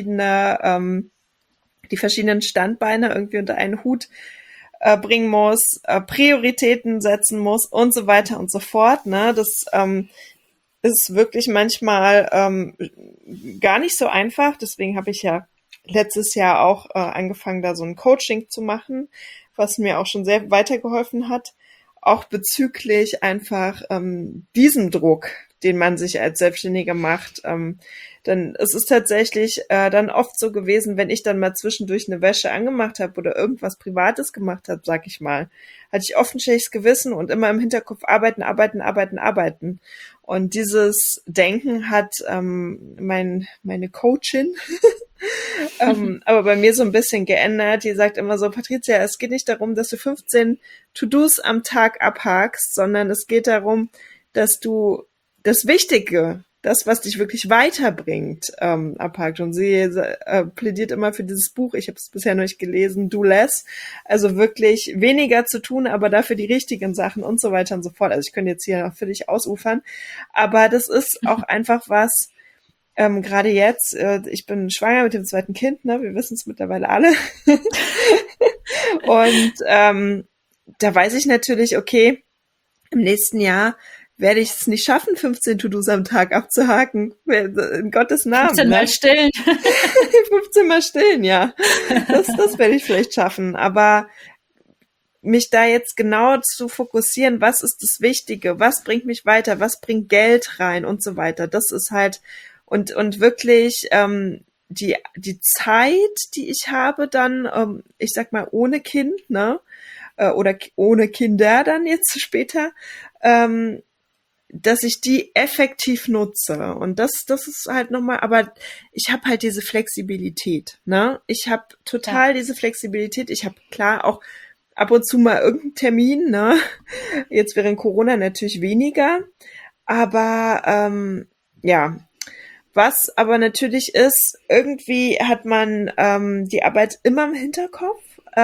die verschiedenen Standbeine irgendwie unter einen Hut bringen muss, Prioritäten setzen muss und so weiter und so fort. Ne? Das ist wirklich manchmal gar nicht so einfach. Deswegen habe ich ja letztes Jahr auch angefangen, da so ein Coaching zu machen, was mir auch schon sehr weitergeholfen hat. Auch bezüglich einfach diesem Druck, den man sich als Selbstständiger macht. Denn es ist tatsächlich dann oft so gewesen, wenn ich dann mal zwischendurch eine Wäsche angemacht habe oder irgendwas Privates gemacht habe, sag ich mal, hatte ich oft ein schlechtes Gewissen und immer im Hinterkopf arbeiten. Und dieses Denken hat meine Coachin aber bei mir so ein bisschen geändert. Die sagt immer so, Patricia, es geht nicht darum, dass du 15 To-Dos am Tag abhakst, sondern es geht darum, dass du das Wichtige, das, was dich wirklich weiterbringt, abhakt. Und sie plädiert immer für dieses Buch, ich habe es bisher noch nicht gelesen, Do Less, also wirklich weniger zu tun, aber dafür die richtigen Sachen und so weiter und so fort. Also ich könnte jetzt hier noch völlig ausufern, aber das ist auch einfach was, gerade jetzt, ich bin schwanger mit dem zweiten Kind, ne? Wir wissen es mittlerweile alle. Und da weiß ich natürlich, okay, im nächsten Jahr werde ich es nicht schaffen, 15 To-Dos am Tag abzuhaken. In Gottes Namen. 15 Mal stillen. 15 Mal stillen, ja. Das werde ich vielleicht schaffen. Aber mich da jetzt genau zu fokussieren, was ist das Wichtige, was bringt mich weiter, was bringt Geld rein und so weiter. Das ist halt, und wirklich die Zeit, die ich habe dann, ich sag mal, ohne Kind, ne? Oder ohne Kinder dann jetzt später, dass ich die effektiv nutze. Und das ist halt nochmal, aber ich habe halt diese Flexibilität, ne? Ich habe total diese Flexibilität. Ich habe klar auch ab und zu mal irgendeinen Termin, ne? Jetzt während Corona natürlich weniger. Aber ja, was aber natürlich ist, irgendwie hat man die Arbeit immer im Hinterkopf.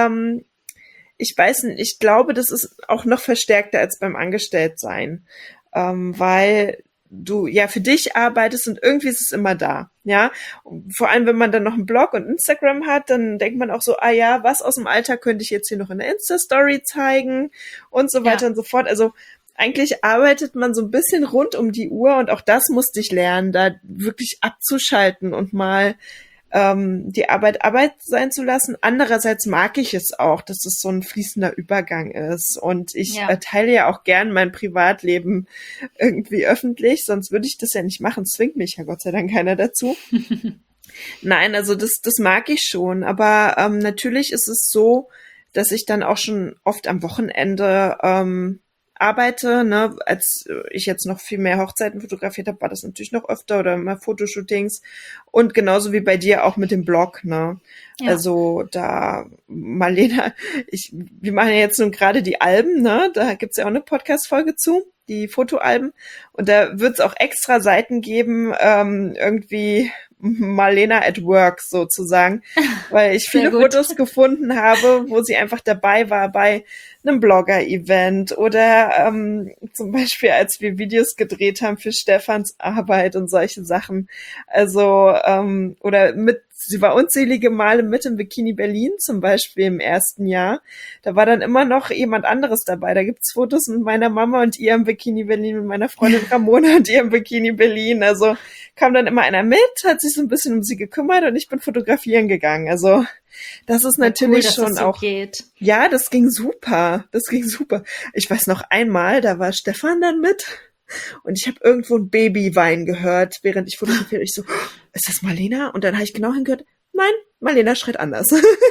Ich weiß nicht, ich glaube, das ist auch noch verstärkter als beim Angestelltsein, weil du ja für dich arbeitest und irgendwie ist es immer da, ja. Und vor allem, wenn man dann noch einen Blog und Instagram hat, dann denkt man auch so, ah ja, was aus dem Alltag könnte ich jetzt hier noch in der Insta-Story zeigen und so weiter und so fort. Also eigentlich arbeitet man so ein bisschen rund um die Uhr und auch das musste ich lernen, da wirklich abzuschalten und mal die Arbeit sein zu lassen. Andererseits mag ich es auch, dass es so ein fließender Übergang ist. Und ich teile ja auch gern mein Privatleben irgendwie öffentlich, sonst würde ich das ja nicht machen. Zwingt mich ja Gott sei Dank keiner dazu. Nein, also das mag ich schon. Aber natürlich ist es so, dass ich dann auch schon oft am Wochenende arbeite, ne, als ich jetzt noch viel mehr Hochzeiten fotografiert habe, war das natürlich noch öfter oder mal Fotoshootings und genauso wie bei dir auch mit dem Blog, ne. Ja. Also da, Marlena, wir machen ja jetzt nun gerade die Alben, ne, da gibt's ja auch eine Podcast-Folge zu, die Fotoalben und da wird's auch extra Seiten geben, irgendwie Marlena at Work sozusagen, weil ich viele Fotos gefunden habe, wo sie einfach dabei war bei einem Blogger-Event oder zum Beispiel, als wir Videos gedreht haben für Stefans Arbeit und solche Sachen. Also oder sie war unzählige Male mit im Bikini Berlin zum Beispiel im ersten Jahr. Da war dann immer noch jemand anderes dabei. Da gibt's Fotos mit meiner Mama und ihr im Bikini Berlin, mit meiner Freundin Ramona und ihr im Bikini Berlin. Also kam dann immer einer mit, hat sich so ein bisschen um sie gekümmert und ich bin fotografieren gegangen. Also das ist natürlich cool, schon auch. Geht. Ja, das ging super. Ich weiß noch einmal, da war Stefan dann mit. Und ich habe irgendwo ein Babywein gehört, während ich fotografiert. Ich so, ist das Marlena? Und dann habe ich genau hingehört, nein, Marlena schreit anders.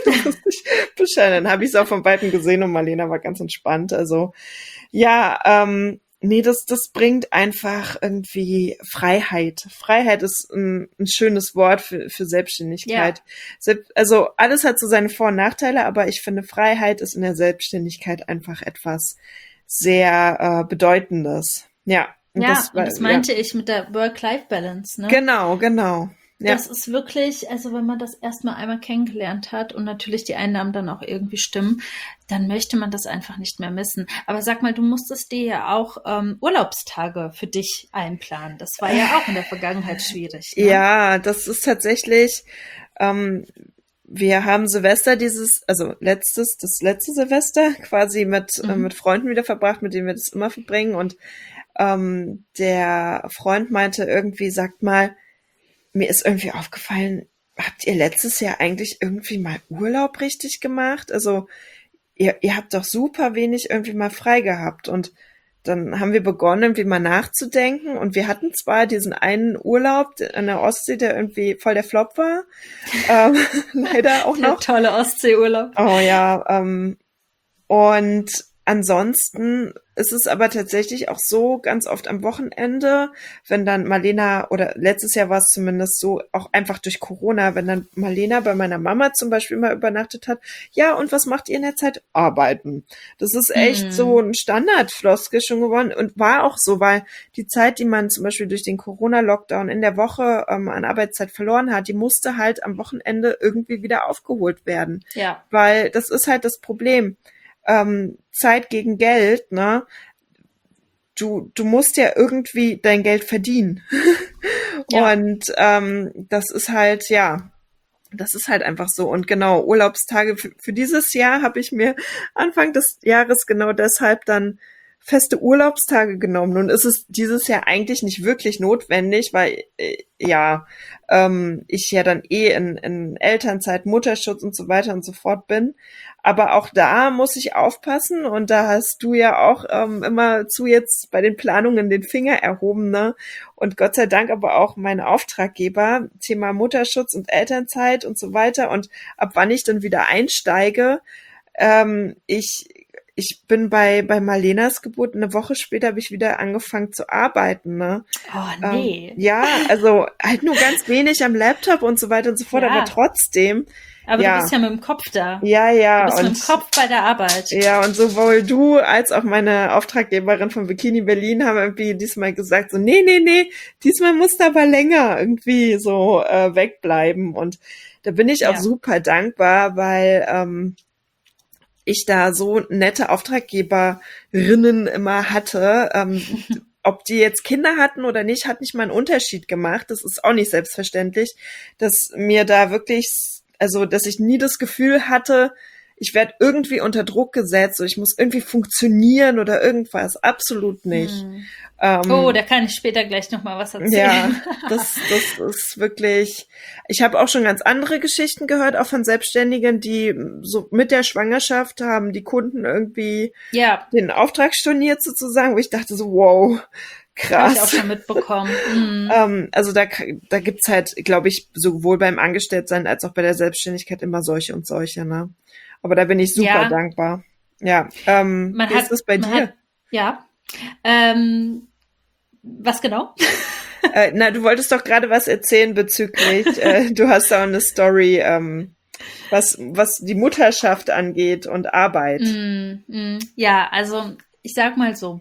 Dann habe ich es auch von Weitem gesehen und Marlena war ganz entspannt. Also ja, nee, das bringt einfach irgendwie Freiheit. Freiheit ist ein schönes Wort für Selbstständigkeit. Ja. Also alles hat so seine Vor- und Nachteile, aber ich finde, Freiheit ist in der Selbstständigkeit einfach etwas sehr Bedeutendes. Ja. Und das meinte ich mit der Work-Life-Balance, ne? Genau. Ja. Das ist wirklich, also wenn man das erstmal einmal kennengelernt hat und natürlich die Einnahmen dann auch irgendwie stimmen, dann möchte man das einfach nicht mehr missen. Aber sag mal, du musstest dir ja auch Urlaubstage für dich einplanen. Das war ja auch in der Vergangenheit schwierig. Ne? Ja, das ist tatsächlich, wir haben Silvester das letzte Silvester quasi mit Freunden wieder verbracht, mit denen wir das immer verbringen und der Freund meinte irgendwie, sagt mal, mir ist irgendwie aufgefallen, habt ihr letztes Jahr eigentlich irgendwie mal Urlaub richtig gemacht? Also ihr habt doch super wenig irgendwie mal frei gehabt. Und dann haben wir begonnen, irgendwie mal nachzudenken. Und wir hatten zwar diesen einen Urlaub an der Ostsee, der irgendwie voll der Flop war. Leider auch noch. Der tolle Ostseeurlaub. Oh ja. Und ansonsten ist es aber tatsächlich auch so, ganz oft am Wochenende, wenn dann Marlena, oder letztes Jahr war es zumindest so, auch einfach durch Corona, wenn dann Marlena bei meiner Mama zum Beispiel mal übernachtet hat, ja, und was macht ihr in der Zeit? Arbeiten. Das ist echt so ein Standardfloskel schon geworden und war auch so, weil die Zeit, die man zum Beispiel durch den Corona-Lockdown in der Woche an Arbeitszeit verloren hat, die musste halt am Wochenende irgendwie wieder aufgeholt werden. Ja. Weil das ist halt das Problem. Zeit gegen Geld, ne? Du musst ja irgendwie dein Geld verdienen. Ja. Und das ist halt, das ist halt einfach so. Und genau, Urlaubstage für dieses Jahr habe ich mir Anfang des Jahres genau deshalb dann feste Urlaubstage genommen. Nun ist es dieses Jahr eigentlich nicht wirklich notwendig, weil ich ja dann in Elternzeit, Mutterschutz und so weiter und so fort bin. Aber auch da muss ich aufpassen und da hast du ja auch immer zu jetzt bei den Planungen den Finger erhoben, ne? Und Gott sei Dank aber auch meine Auftraggeber, Thema Mutterschutz und Elternzeit und so weiter und ab wann ich dann wieder einsteige. ich bin bei Marlenas Geburt, eine Woche später habe ich wieder angefangen zu arbeiten, ne? Oh, nee. Ja, also halt nur ganz wenig am Laptop und so weiter und so fort, Ja. aber trotzdem. Aber Ja. du bist ja mit dem Kopf da. Ja, Du bist mit dem Kopf bei der Arbeit. ja, und sowohl du als auch meine Auftraggeberin von Bikini Berlin haben irgendwie diesmal gesagt, so, nee, diesmal musst du aber länger irgendwie so wegbleiben. Und da bin ich auch Ja. super dankbar, weil ich da so nette Auftraggeberinnen immer hatte. Ob die jetzt Kinder hatten oder nicht, hat nicht mal einen Unterschied gemacht. Das ist auch nicht selbstverständlich, dass mir da wirklich, also dass ich nie das Gefühl hatte, ich werde irgendwie unter Druck gesetzt oder ich muss irgendwie funktionieren oder irgendwas. Absolut nicht. Oh, da kann ich später gleich noch mal was erzählen. Ja, das ist wirklich, ich habe auch schon ganz andere Geschichten gehört, auch von Selbstständigen, die so mit der Schwangerschaft haben die Kunden irgendwie Ja, den Auftrag storniert sozusagen, wo ich dachte so, wow, habe ich auch krass. schon mitbekommen. Mhm. Also da gibt's halt, glaube ich, sowohl beim Angestelltsein als auch bei der Selbstständigkeit immer solche und solche, ne? Aber da bin ich super Ja. dankbar. Ja, wie ist das bei dir? Ja. Was genau? Na, du wolltest doch gerade was erzählen bezüglich, du hast da eine Story, was die Mutterschaft angeht und Arbeit. Ja, also ich sag mal so,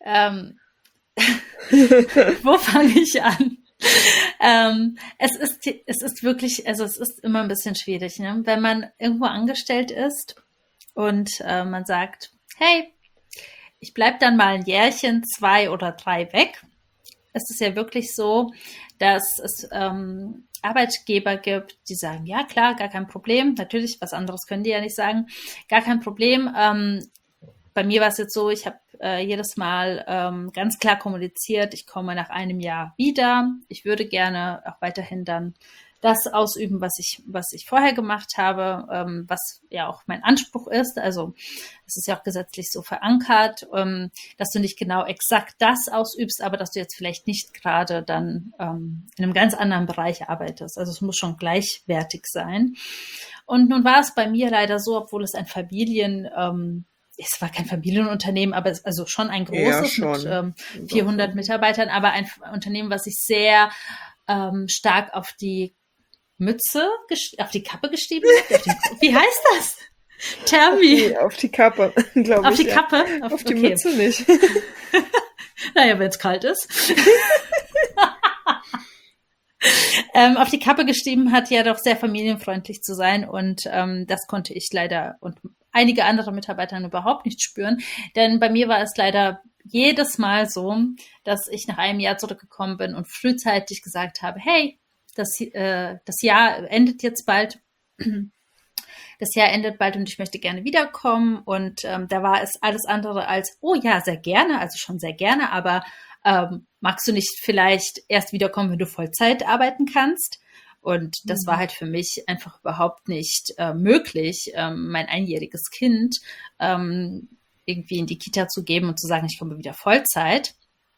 wo fange ich an? Es ist wirklich, also es ist immer ein bisschen schwierig, ne? Wenn man irgendwo angestellt ist und man sagt, hey, ich bleib dann mal ein Jährchen, 2 oder 3 weg. Es ist ja wirklich so, dass es Arbeitgeber gibt, die sagen, ja klar, gar kein Problem. Natürlich, was anderes können die ja nicht sagen. Gar kein Problem. Bei mir war es jetzt so, ich habe jedes Mal ganz klar kommuniziert, ich komme nach einem Jahr wieder. Ich würde gerne auch weiterhin dann das ausüben, was ich vorher gemacht habe, was ja auch mein Anspruch ist. Also es ist ja auch gesetzlich so verankert, dass du nicht genau exakt das ausübst, aber dass du jetzt vielleicht nicht gerade dann in einem ganz anderen Bereich arbeitest. Also es muss schon gleichwertig sein. Und nun war es bei mir leider so, obwohl es ein es war kein Familienunternehmen, aber also schon ein großes schon. mit 400 Mitarbeitern, aber ein Unternehmen, was sich sehr stark auf die auf die Kappe gestiegen hat. Wie heißt das? Termi. Auf die Kappe, glaube ich. Auf die Kappe? Auf die okay. Mütze nicht. Naja, wenn es kalt ist. Auf die Kappe gestiegen hat, ja doch sehr familienfreundlich zu sein. Und das konnte ich leider und einige andere Mitarbeiter überhaupt nicht spüren. Denn bei mir war es leider jedes Mal so, dass ich nach einem Jahr zurückgekommen bin und frühzeitig gesagt habe, hey, das Jahr endet jetzt bald. Das Jahr endet bald und ich möchte gerne wiederkommen. Und da war es alles andere als, oh ja, sehr gerne, also schon sehr gerne, aber magst du nicht vielleicht erst wiederkommen, wenn du Vollzeit arbeiten kannst? Und das war halt für mich einfach überhaupt nicht möglich, mein einjähriges Kind irgendwie in die Kita zu geben und zu sagen, ich komme wieder Vollzeit.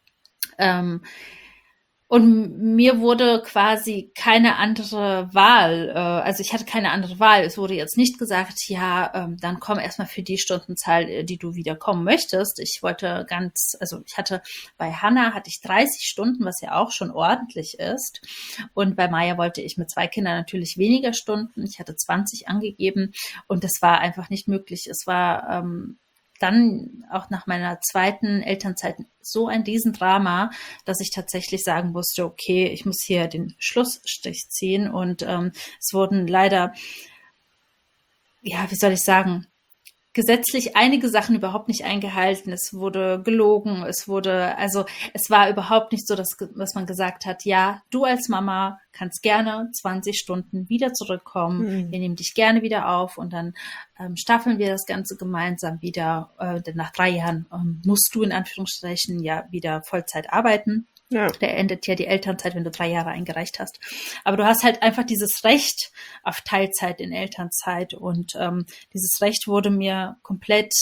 Und mir wurde quasi keine andere Wahl, also ich hatte keine andere Wahl. Es wurde jetzt nicht gesagt, ja, dann komm erstmal für die Stundenzahl, die du wieder kommen möchtest. Ich wollte bei Hannah hatte ich 30 Stunden, was ja auch schon ordentlich ist. Und bei Maya wollte ich mit 2 Kindern natürlich weniger Stunden. Ich hatte 20 angegeben und das war einfach nicht möglich. Es war dann auch nach meiner zweiten Elternzeit so ein Riesendrama, dass ich tatsächlich sagen musste, okay, ich muss hier den Schlussstrich ziehen. Und es wurden leider, ja, wie soll ich sagen, gesetzlich einige Sachen überhaupt nicht eingehalten. Es wurde gelogen, es war überhaupt nicht so, dass man gesagt hat, ja, du als Mama kannst gerne 20 Stunden wieder zurückkommen. Wir nehmen dich gerne wieder auf und dann staffeln wir das Ganze gemeinsam wieder. Denn nach 3 Jahren musst du in Anführungsstrichen ja wieder Vollzeit arbeiten. Ja. Da endet ja die Elternzeit, wenn du 3 Jahre eingereicht hast. Aber du hast halt einfach dieses Recht auf Teilzeit in Elternzeit und dieses Recht wurde mir komplett,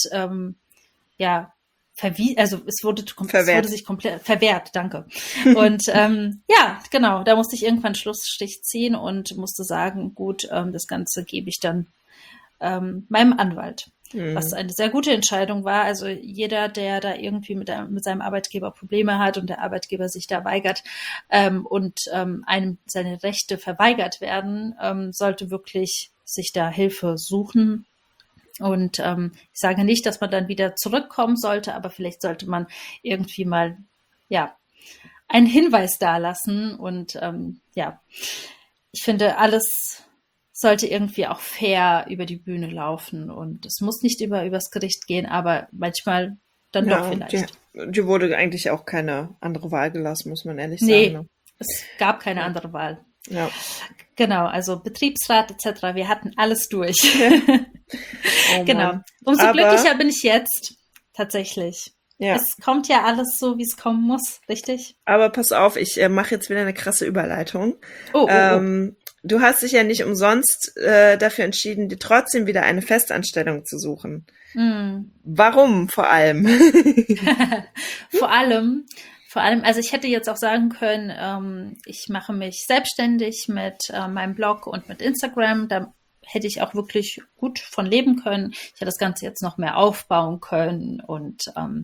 es wurde sich komplett verwehrt, danke. Und ja, genau, da musste ich irgendwann einen Schlussstrich ziehen und musste sagen, gut, das Ganze gebe ich dann meinem Anwalt. was eine sehr gute Entscheidung war. Also jeder, der da irgendwie mit seinem Arbeitgeber Probleme hat und der Arbeitgeber sich da weigert einem seine Rechte verweigert werden, sollte wirklich sich da Hilfe suchen. Und ich sage nicht, dass man dann wieder zurückkommen sollte, aber vielleicht sollte man irgendwie mal einen Hinweis dalassen. Und ich finde, alles sollte irgendwie auch fair über die Bühne laufen. Und es muss nicht übers Gericht gehen, aber manchmal dann doch vielleicht. Die wurde eigentlich auch keine andere Wahl gelassen, muss man ehrlich sagen. Nee, es gab keine andere Wahl. Ja. Genau, also Betriebsrat etc., wir hatten alles durch. Oh genau. Mann. Umso glücklicher bin ich jetzt, tatsächlich. Ja. Es kommt ja alles so, wie es kommen muss, richtig? Aber pass auf, ich mache jetzt wieder eine krasse Überleitung. Oh. Du hast dich ja nicht umsonst dafür entschieden, dir trotzdem wieder eine Festanstellung zu suchen. Warum vor allem? Vor allem, also ich hätte jetzt auch sagen können, ich mache mich selbstständig mit meinem Blog und mit Instagram. Da hätte ich auch wirklich gut von leben können. Ich hätte das Ganze jetzt noch mehr aufbauen können und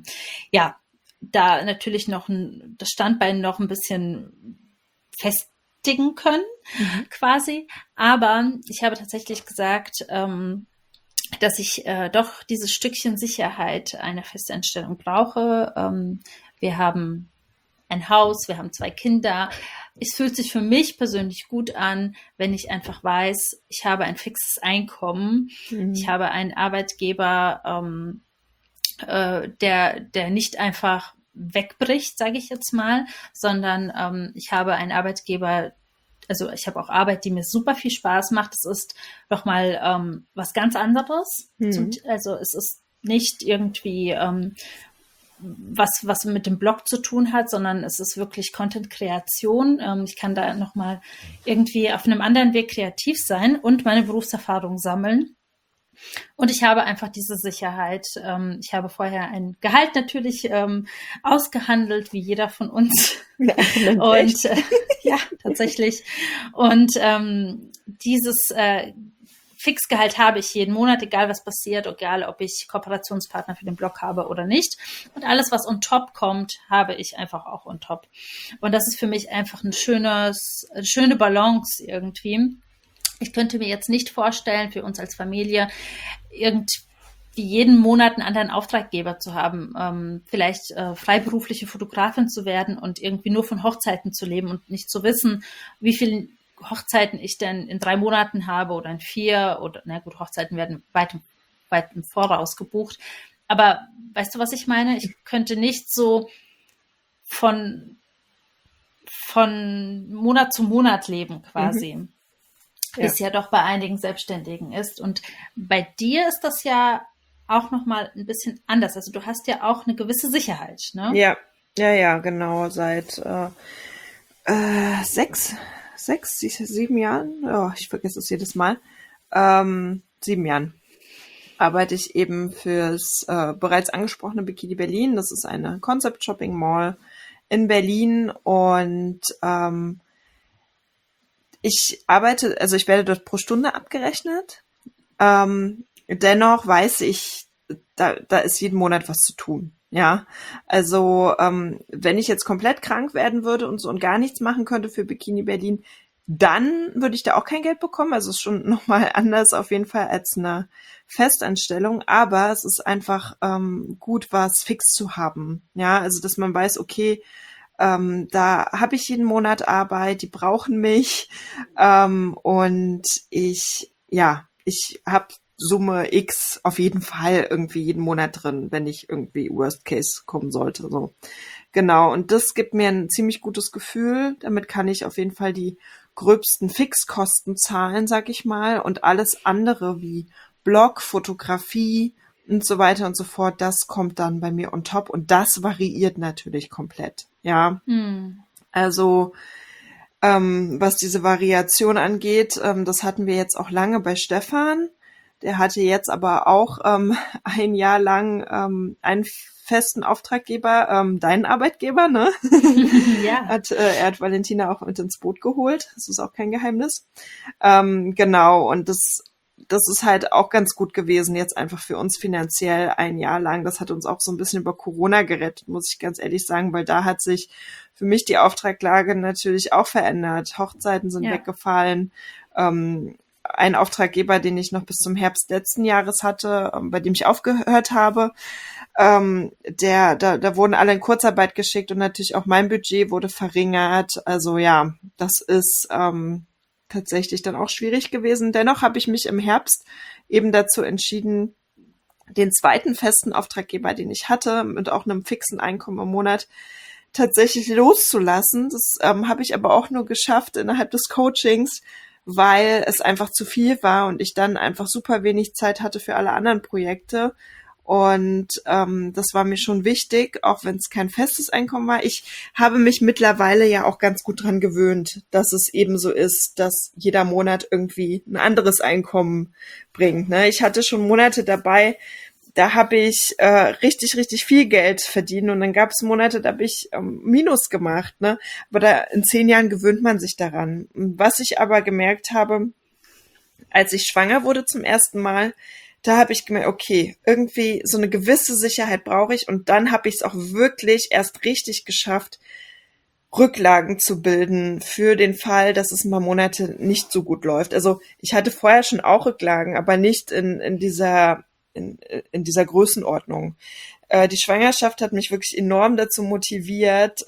da natürlich noch das Standbein noch ein bisschen festigen können, quasi. Aber ich habe tatsächlich gesagt, dass ich doch dieses Stückchen Sicherheit einer Festanstellung brauche. Wir haben ein Haus, wir haben 2 Kinder. Es fühlt sich für mich persönlich gut an, wenn ich einfach weiß, ich habe ein fixes Einkommen. Ich habe einen Arbeitgeber, der nicht einfach wegbricht, sage ich jetzt mal, sondern ich habe einen Arbeitgeber, also ich habe auch Arbeit, die mir super viel Spaß macht. Es ist nochmal was ganz anderes. Also es ist nicht irgendwie was mit dem Blog zu tun hat, sondern es ist wirklich Content-Kreation. Ich kann da nochmal irgendwie auf einem anderen Weg kreativ sein und meine Berufserfahrung sammeln. Und ich habe einfach diese Sicherheit. Ich habe vorher ein Gehalt natürlich ausgehandelt, wie jeder von uns. Und tatsächlich. Und dieses Fixgehalt habe ich jeden Monat, egal was passiert, egal ob ich Kooperationspartner für den Blog habe oder nicht. Und alles, was on top kommt, habe ich einfach auch on top. Und das ist für mich einfach eine schöne Balance irgendwie. Ich könnte mir jetzt nicht vorstellen, für uns als Familie irgendwie jeden Monat einen anderen Auftraggeber zu haben, vielleicht freiberufliche Fotografin zu werden und irgendwie nur von Hochzeiten zu leben und nicht zu wissen, wie viele Hochzeiten ich denn in 3 Monaten habe oder in 4 oder, na gut, Hochzeiten werden weit im Voraus gebucht. Aber weißt du, was ich meine? Ich könnte nicht so von Monat zu Monat leben quasi. Wie es ja doch bei einigen Selbstständigen ist. Und bei dir ist das ja auch nochmal ein bisschen anders. Also du hast ja auch eine gewisse Sicherheit, ne? Ja, genau. Seit 7 Jahren, ich vergesse es jedes Mal, 7 Jahren arbeite ich eben fürs bereits angesprochene Bikini Berlin. Das ist eine Concept Shopping Mall in Berlin und ich werde dort pro Stunde abgerechnet. Dennoch weiß ich, da ist jeden Monat was zu tun. Ja, also wenn ich jetzt komplett krank werden würde und so und gar nichts machen könnte für Bikini Berlin, dann würde ich da auch kein Geld bekommen. Also es ist schon nochmal anders auf jeden Fall als eine Festanstellung. Aber es ist einfach gut, was fix zu haben. Ja, also dass man weiß, okay, da habe ich jeden Monat Arbeit, die brauchen mich und ich habe Summe X auf jeden Fall irgendwie jeden Monat drin, wenn ich irgendwie Worst Case kommen sollte. So. Genau, und das gibt mir ein ziemlich gutes Gefühl. Damit kann ich auf jeden Fall die gröbsten Fixkosten zahlen, sag ich mal, und alles andere wie Blog, Fotografie und so weiter und so fort, das kommt dann bei mir on top und das variiert natürlich komplett. Ja, also was diese Variation angeht, das hatten wir jetzt auch lange bei Stefan. Der hatte jetzt aber auch ein Jahr lang einen festen Auftraggeber, deinen Arbeitgeber, ne? Ja. Er hat Valentina auch mit ins Boot geholt. Das ist auch kein Geheimnis. Genau, und das das ist halt auch ganz gut gewesen, jetzt einfach für uns finanziell ein Jahr lang. Das hat uns auch so ein bisschen über Corona gerettet, muss ich ganz ehrlich sagen, weil da hat sich für mich die Auftraglage natürlich auch verändert. Hochzeiten sind weggefallen. Ein Auftraggeber, den ich noch bis zum Herbst letzten Jahres hatte, bei dem ich aufgehört habe, da wurden alle in Kurzarbeit geschickt und natürlich auch mein Budget wurde verringert. Also ja, das ist tatsächlich dann auch schwierig gewesen. Dennoch habe ich mich im Herbst eben dazu entschieden, den zweiten festen Auftraggeber, den ich hatte, mit auch einem fixen Einkommen im Monat, tatsächlich loszulassen. Das habe ich aber auch nur geschafft innerhalb des Coachings, weil es einfach zu viel war und ich dann einfach super wenig Zeit hatte für alle anderen Projekte. Und das war mir schon wichtig, auch wenn es kein festes Einkommen war. Ich habe mich mittlerweile ja auch ganz gut dran gewöhnt, dass es eben so ist, dass jeder Monat irgendwie ein anderes Einkommen bringt. Ne? Ich hatte schon Monate dabei, da habe ich richtig, richtig viel Geld verdient und dann gab es Monate, da habe ich Minus gemacht. Ne? Aber da in 10 Jahren gewöhnt man sich daran. Was ich aber gemerkt habe, als ich schwanger wurde zum ersten Mal, da habe ich gemerkt, okay, irgendwie so eine gewisse Sicherheit brauche ich. Und dann habe ich es auch wirklich erst richtig geschafft, Rücklagen zu bilden für den Fall, dass es mal Monate nicht so gut läuft. Also ich hatte vorher schon auch Rücklagen, aber nicht in dieser Größenordnung. Die Schwangerschaft hat mich wirklich enorm dazu motiviert,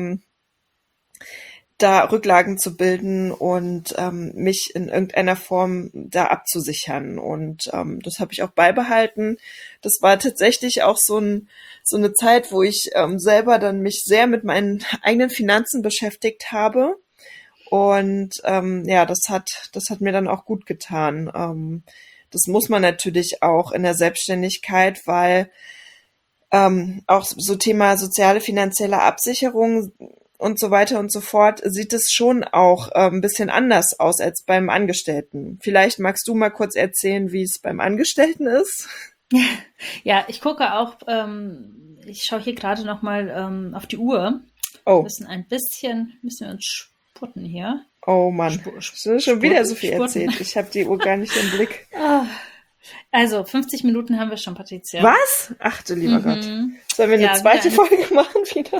da Rücklagen zu bilden und mich in irgendeiner Form da abzusichern. Und das habe ich auch beibehalten. Das war tatsächlich auch so eine Zeit, wo ich selber dann mich sehr mit meinen eigenen Finanzen beschäftigt habe. Und das hat mir dann auch gut getan. Das muss man natürlich auch in der Selbstständigkeit, weil auch so Thema soziale, finanzielle Absicherung und so weiter und so fort, sieht es schon auch ein bisschen anders aus als beim Angestellten. Vielleicht magst du mal kurz erzählen, wie es beim Angestellten ist? Ja, ich gucke auch, ich schaue hier gerade noch mal auf die Uhr. Oh. Müssen wir uns spurten hier. Oh Mann, schon wieder so viel erzählt. Ich habe die Uhr gar nicht im Blick. Also, 50 Minuten haben wir schon, Patricia. Was? Ach du lieber Gott. Sollen wir eine zweite Folge machen wieder?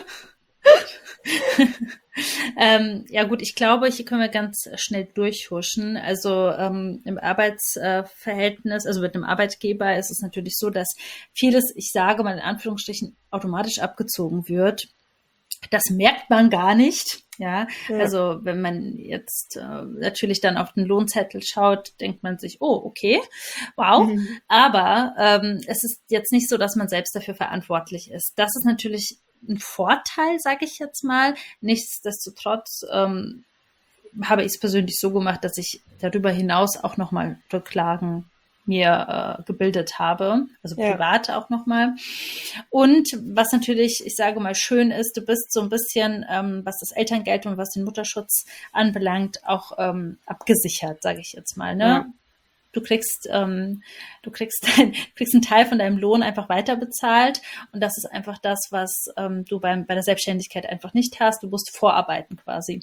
Ja gut, ich glaube, hier können wir ganz schnell durchhuschen. Also im Arbeitsverhältnis, also mit einem Arbeitgeber ist es natürlich so, dass vieles, ich sage mal in Anführungsstrichen, automatisch abgezogen wird. Das merkt man gar nicht. Ja, also wenn man jetzt natürlich dann auf den Lohnzettel schaut, denkt man sich, oh, okay, wow. Aber es ist jetzt nicht so, dass man selbst dafür verantwortlich ist. Das ist natürlich ein Vorteil, sage ich jetzt mal. Nichtsdestotrotz habe ich es persönlich so gemacht, dass ich darüber hinaus auch nochmal Rücklagen mir gebildet habe, also privat auch nochmal. Und was natürlich, ich sage mal, schön ist, du bist so ein bisschen, was das Elterngeld und was den Mutterschutz anbelangt, auch abgesichert, sage ich jetzt mal. Ne? Ja. Du kriegst einen Teil von deinem Lohn einfach weiterbezahlt und das ist einfach das, was du bei der Selbstständigkeit einfach nicht hast. Du musst vorarbeiten quasi.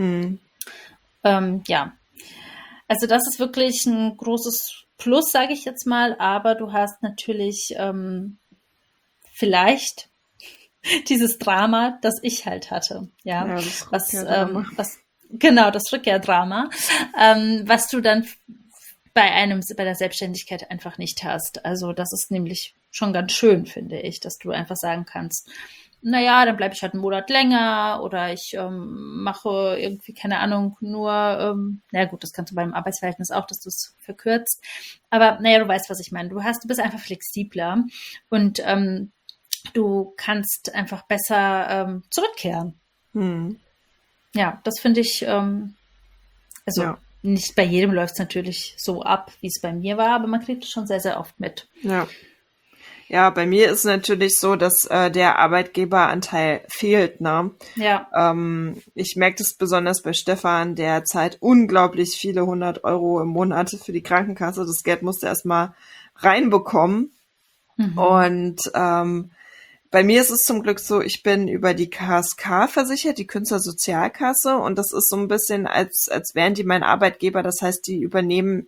Ja, also das ist wirklich ein großes Plus, sage ich jetzt mal, aber du hast natürlich vielleicht dieses Drama, das ich halt hatte. Ja, das Rückkehrdrama, was du dann bei der Selbstständigkeit einfach nicht hast. Also das ist nämlich schon ganz schön, finde ich, dass du einfach sagen kannst, naja, dann bleibe ich halt einen Monat länger oder ich mache irgendwie, keine Ahnung, nur, na gut, das kannst du beim Arbeitsverhältnis auch, dass du es verkürzt. Aber naja, du weißt, was ich meine. Du bist einfach flexibler und du kannst einfach besser zurückkehren. Ja, das finde ich, nicht bei jedem läuft es natürlich so ab, wie es bei mir war, aber man kriegt es schon sehr, sehr oft mit. Ja, bei mir ist natürlich so, dass der Arbeitgeberanteil fehlt. Ne? Ja. Ich merke das besonders bei Stefan, der zahlt unglaublich viele 100 € im Monat für die Krankenkasse. Das Geld musste er erstmal reinbekommen. Und bei mir ist es zum Glück so, ich bin über die KSK versichert, die Künstlersozialkasse. Und das ist so ein bisschen, als wären die mein Arbeitgeber. Das heißt, die übernehmen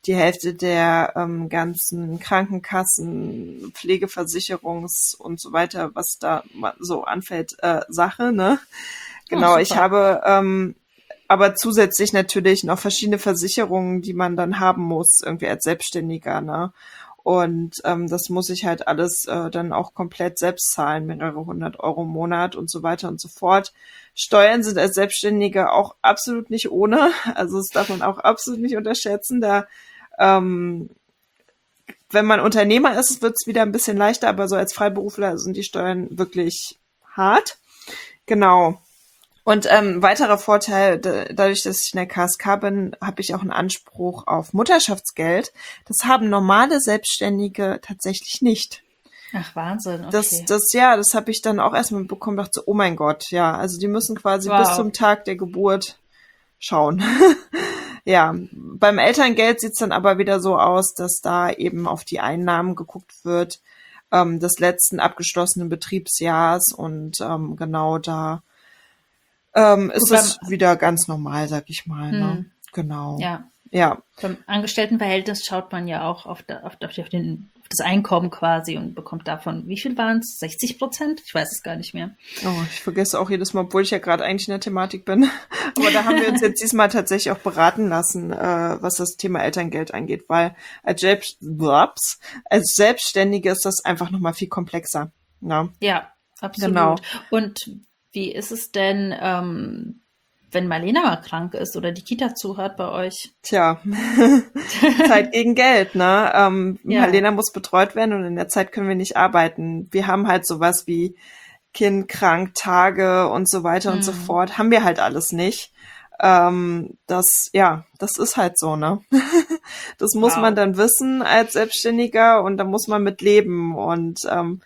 die Hälfte der ganzen Krankenkassen, Pflegeversicherungs und so weiter, was da so anfällt, Sache, ne? Genau, ich habe aber zusätzlich natürlich noch verschiedene Versicherungen, die man dann haben muss, irgendwie als Selbstständiger, ne? Und das muss ich halt alles dann auch komplett selbst zahlen, mehrere 100 € im Monat und so weiter und so fort. Steuern sind als Selbstständiger auch absolut nicht ohne. Also das darf man auch absolut nicht unterschätzen. Da, wenn man Unternehmer ist, wird es wieder ein bisschen leichter, aber so als Freiberufler sind die Steuern wirklich hart. Genau. Und weiterer Vorteil, dadurch, dass ich in der KSK bin, habe ich auch einen Anspruch auf Mutterschaftsgeld. Das haben normale Selbstständige tatsächlich nicht. Ach, Wahnsinn, okay. Das habe ich dann auch erstmal bekommen, dachte so, oh mein Gott, ja, also die müssen quasi bis zum Tag der Geburt schauen. Ja, beim Elterngeld sieht's dann aber wieder so aus, dass da eben auf die Einnahmen geguckt wird, des letzten abgeschlossenen Betriebsjahrs und genau da ist es wieder ganz normal, sag ich mal. Ne? Genau. Ja. Beim Angestelltenverhältnis schaut man ja auch auf das Einkommen quasi und bekommt davon, wie viel waren es? 60%? Ich weiß es gar nicht mehr. Oh, ich vergesse auch jedes Mal, obwohl ich ja gerade eigentlich in der Thematik bin. Aber da haben wir uns jetzt diesmal tatsächlich auch beraten lassen, was das Thema Elterngeld angeht, weil als Selbstständige ist das einfach nochmal viel komplexer. Ne? Ja, absolut. Genau. Und wie ist es denn, wenn Marlena mal krank ist oder die Kita zuhört bei euch? Tja, Zeit gegen Geld, ne? Marlena muss betreut werden und in der Zeit können wir nicht arbeiten. Wir haben halt sowas wie Kind krank, Tage und so weiter und so fort. Haben wir halt alles nicht. Das ist halt so, ne? Das muss man dann wissen als Selbstständiger und da muss man mit leben und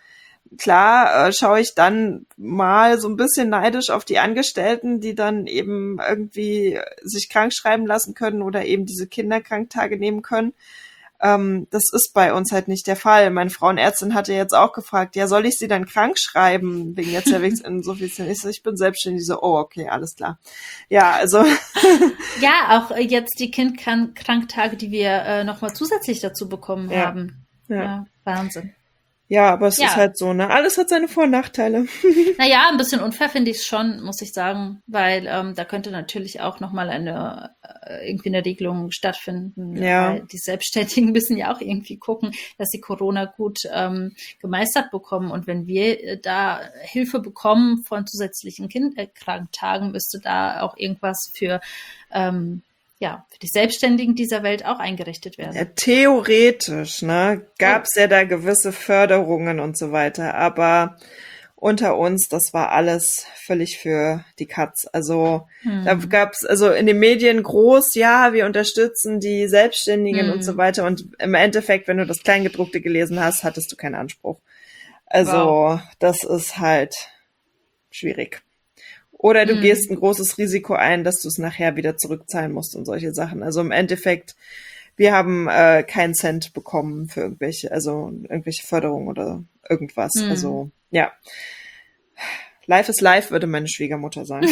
klar schaue ich dann mal so ein bisschen neidisch auf die Angestellten, die dann eben irgendwie sich krank schreiben lassen können oder eben diese Kinderkranktage nehmen können. Das ist bei uns halt nicht der Fall. Meine Frauenärztin hatte jetzt auch gefragt, ja, soll ich sie dann krank schreiben, wegen jetzt der Insuffizient? Ich bin selbstständig. So, oh, okay, alles klar. Ja, also. Ja, auch jetzt die Kindkranktage, die wir nochmal zusätzlich dazu bekommen haben. Ja, Wahnsinn. Ja, aber es ist halt so, ne? Alles hat seine Vor- und Nachteile. Naja, ein bisschen unfair finde ich es schon, muss ich sagen, weil da könnte natürlich auch nochmal irgendwie eine Regelung stattfinden. Ja. Weil die Selbstständigen müssen ja auch irgendwie gucken, dass sie Corona gut gemeistert bekommen. Und wenn wir da Hilfe bekommen von zusätzlichen Kindkranktagen, müsste da auch irgendwas für die Selbstständigen dieser Welt auch eingerichtet werden. Ja, theoretisch, ne, gab's ja da gewisse Förderungen und so weiter, aber unter uns, das war alles völlig für die Katz. Also da gab's also in den Medien groß, ja, wir unterstützen die Selbstständigen und so weiter und im Endeffekt, wenn du das Kleingedruckte gelesen hast, hattest du keinen Anspruch. Also das ist halt schwierig. Oder du gehst ein großes Risiko ein, dass du es nachher wieder zurückzahlen musst und solche Sachen. Also im Endeffekt, wir haben keinen Cent bekommen für irgendwelche Förderungen oder irgendwas. Also ja, life is life, würde meine Schwiegermutter sagen.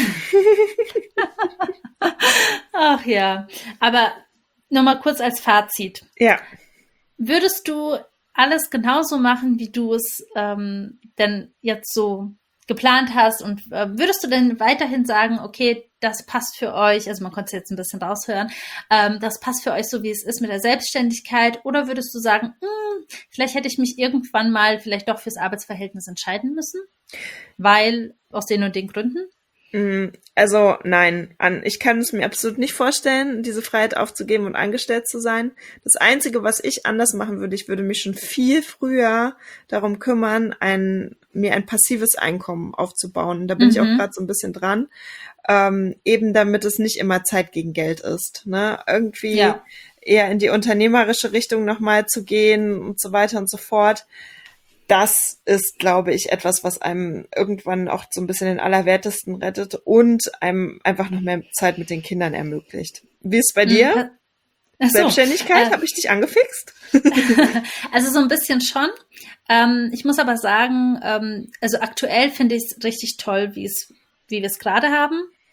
Ach ja, aber nochmal kurz als Fazit. Ja. Würdest du alles genauso machen, wie du es denn jetzt so geplant hast und würdest du denn weiterhin sagen, okay, das passt für euch, also man konnte es jetzt ein bisschen raushören, das passt für euch so, wie es ist mit der Selbstständigkeit, oder würdest du sagen, vielleicht hätte ich mich irgendwann mal vielleicht doch fürs Arbeitsverhältnis entscheiden müssen, weil aus den und den Gründen? Also nein, ich kann es mir absolut nicht vorstellen, diese Freiheit aufzugeben und angestellt zu sein. Das Einzige, was ich anders machen würde, ich würde mich schon viel früher darum kümmern, mir ein passives Einkommen aufzubauen. Da bin ich auch gerade so ein bisschen dran, eben damit es nicht immer Zeit gegen Geld ist. Ne? Irgendwie eher in die unternehmerische Richtung nochmal zu gehen und so weiter und so fort. Das ist, glaube ich, etwas, was einem irgendwann auch so ein bisschen den Allerwertesten rettet und einem einfach noch mehr Zeit mit den Kindern ermöglicht. Wie ist es bei dir? Selbstständigkeit? Habe ich dich angefixt? Also so ein bisschen schon. Ich muss aber sagen, also aktuell finde ich es richtig toll, wie wir es gerade haben.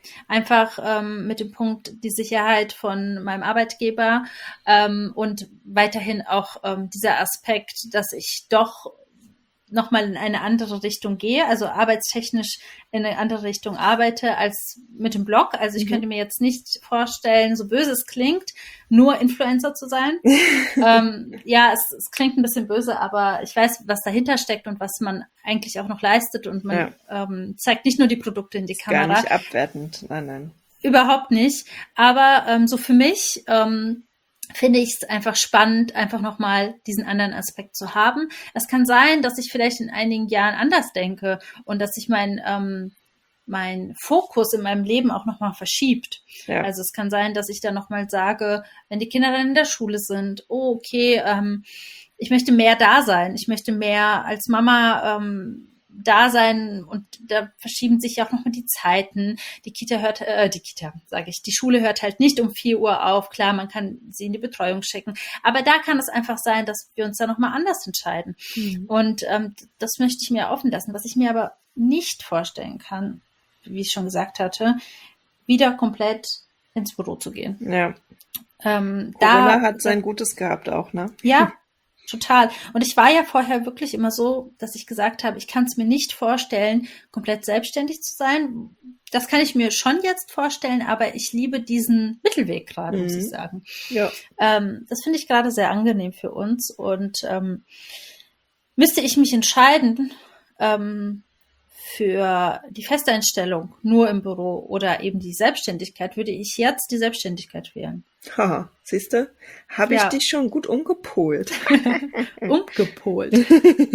Einfach mit dem Punkt die Sicherheit von meinem Arbeitgeber und weiterhin auch dieser Aspekt, dass ich doch nochmal in eine andere Richtung gehe, also arbeitstechnisch in eine andere Richtung arbeite als mit dem Blog. Also ich könnte mir jetzt nicht vorstellen, so böse es klingt, nur Influencer zu sein. Ja, es klingt ein bisschen böse, aber ich weiß, was dahinter steckt und was man eigentlich auch noch leistet und man zeigt nicht nur die Produkte in die Kamera. Gar nicht abwertend, nein. Überhaupt nicht, aber so für mich finde ich es einfach spannend, einfach nochmal diesen anderen Aspekt zu haben. Es kann sein, dass ich vielleicht in einigen Jahren anders denke und dass sich mein Fokus in meinem Leben auch nochmal verschiebt. Ja. Also es kann sein, dass ich dann nochmal sage, wenn die Kinder dann in der Schule sind, oh, okay, ich möchte mehr da sein. Ich möchte mehr als Mama da sein und da verschieben sich ja auch nochmal die Zeiten. Die Schule hört halt nicht um 4 Uhr auf. Klar, man kann sie in die Betreuung schicken. Aber da kann es einfach sein, dass wir uns da nochmal anders entscheiden. Und das möchte ich mir offen lassen. Was ich mir aber nicht vorstellen kann, wie ich schon gesagt wieder komplett ins Büro zu gehen. Ja. Corona hat sein Gutes gehabt auch, ne? Ja, total. Und ich war ja vorher wirklich immer so, dass ich gesagt habe, ich kann es mir nicht vorstellen, komplett selbstständig zu sein. Das kann ich mir schon jetzt vorstellen, aber ich liebe diesen Mittelweg gerade, muss ich sagen. Ja. Das finde ich gerade sehr angenehm für uns. Und müsste ich mich entscheiden, für die Festeinstellung nur im Büro oder eben die Selbstständigkeit, würde ich jetzt die Selbstständigkeit wählen. Haha, siehst du? Habe ich dich schon gut umgepolt. Umgepolt.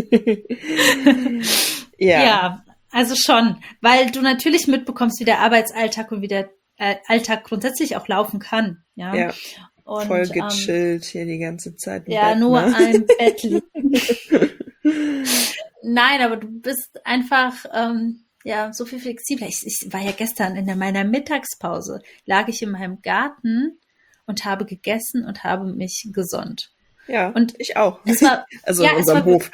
Ja, also schon, weil du natürlich mitbekommst, wie der Arbeitsalltag und wie der Alltag grundsätzlich auch laufen kann. Ja. Und, voll gechillt hier die ganze Zeit. Ja, Bett, nur ne? Ein Bett liegen. Nein, aber du bist einfach so viel flexibler. Ich war ja gestern in meiner Mittagspause, lag ich in meinem Garten und habe gegessen und habe mich gesonnt. Ja, und ich auch. Es war, also in unserem Hof.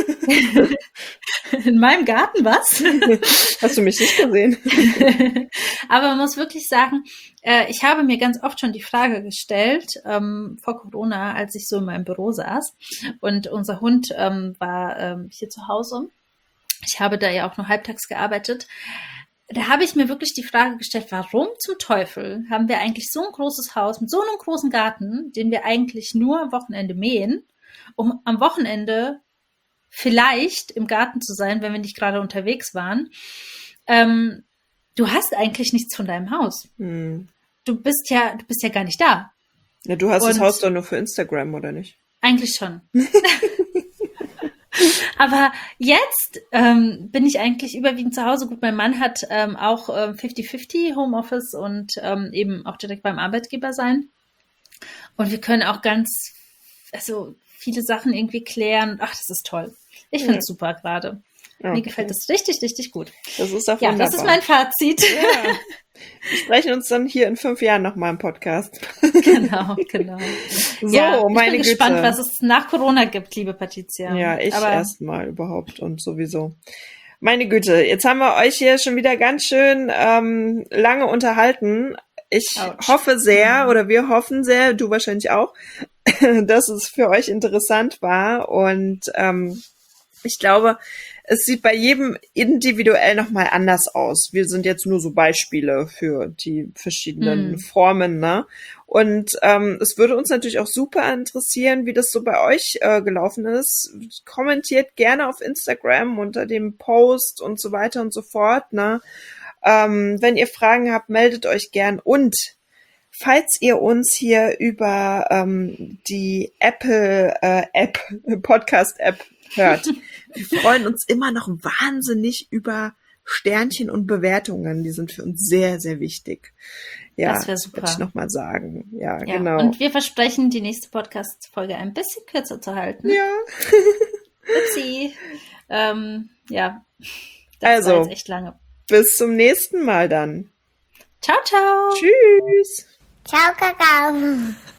In meinem Garten, was? Hast du mich nicht gesehen? Aber man muss wirklich sagen, ich habe mir ganz oft schon die Frage gestellt, vor Corona, als ich so in meinem Büro saß und unser Hund war hier zu Hause. Ich habe da ja auch nur halbtags gearbeitet. Da habe ich mir wirklich die Frage gestellt, warum zum Teufel haben wir eigentlich so ein großes Haus mit so einem großen Garten, den wir eigentlich nur am Wochenende mähen, um am Wochenende vielleicht im Garten zu sein, wenn wir nicht gerade unterwegs waren. Du hast eigentlich nichts von deinem Haus. Du bist ja gar nicht da. Ja, du hast das Haus doch nur für Instagram, oder nicht? Eigentlich schon. Aber jetzt bin ich eigentlich überwiegend zu Hause. Gut, mein Mann hat auch 50-50 Homeoffice und eben auch direkt beim Arbeitgeber sein. Und wir können auch viele Sachen irgendwie klären. Ach, das ist toll. Ich finde es super gerade. Okay. Mir gefällt das richtig, richtig gut. Das ist auch wunderbar. Ja, das ist mein Fazit. Ja. Wir sprechen uns dann hier in 5 Jahren nochmal im Podcast. Genau. So, ja, meine Güte. Ich bin gespannt, was es nach Corona gibt, liebe Patricia. Ja, erstmal überhaupt und sowieso. Meine Güte, jetzt haben wir euch hier schon wieder ganz schön lange unterhalten. Ich hoffe sehr, oder wir hoffen sehr, du wahrscheinlich auch, dass es für euch interessant war. Und ich glaube, es sieht bei jedem individuell nochmal anders aus. Wir sind jetzt nur so Beispiele für die verschiedenen Formen, ne? Und es würde uns natürlich auch super interessieren, wie das so bei euch gelaufen ist. Kommentiert gerne auf Instagram unter dem Post und so weiter und so fort, ne? Wenn ihr Fragen habt, meldet euch gern. Und falls ihr uns hier über die Apple Podcast-App hört, wir freuen uns immer noch wahnsinnig über Sternchen und Bewertungen. Die sind für uns sehr, sehr wichtig. Ja, das wäre super. Wollte ich nochmal sagen. Ja, genau. Und wir versprechen, die nächste Podcast-Folge ein bisschen kürzer zu halten. Ja. Upsi. Das war jetzt echt lange. Bis zum nächsten Mal dann. Ciao, ciao. Tschüss. Ciao, Kakao.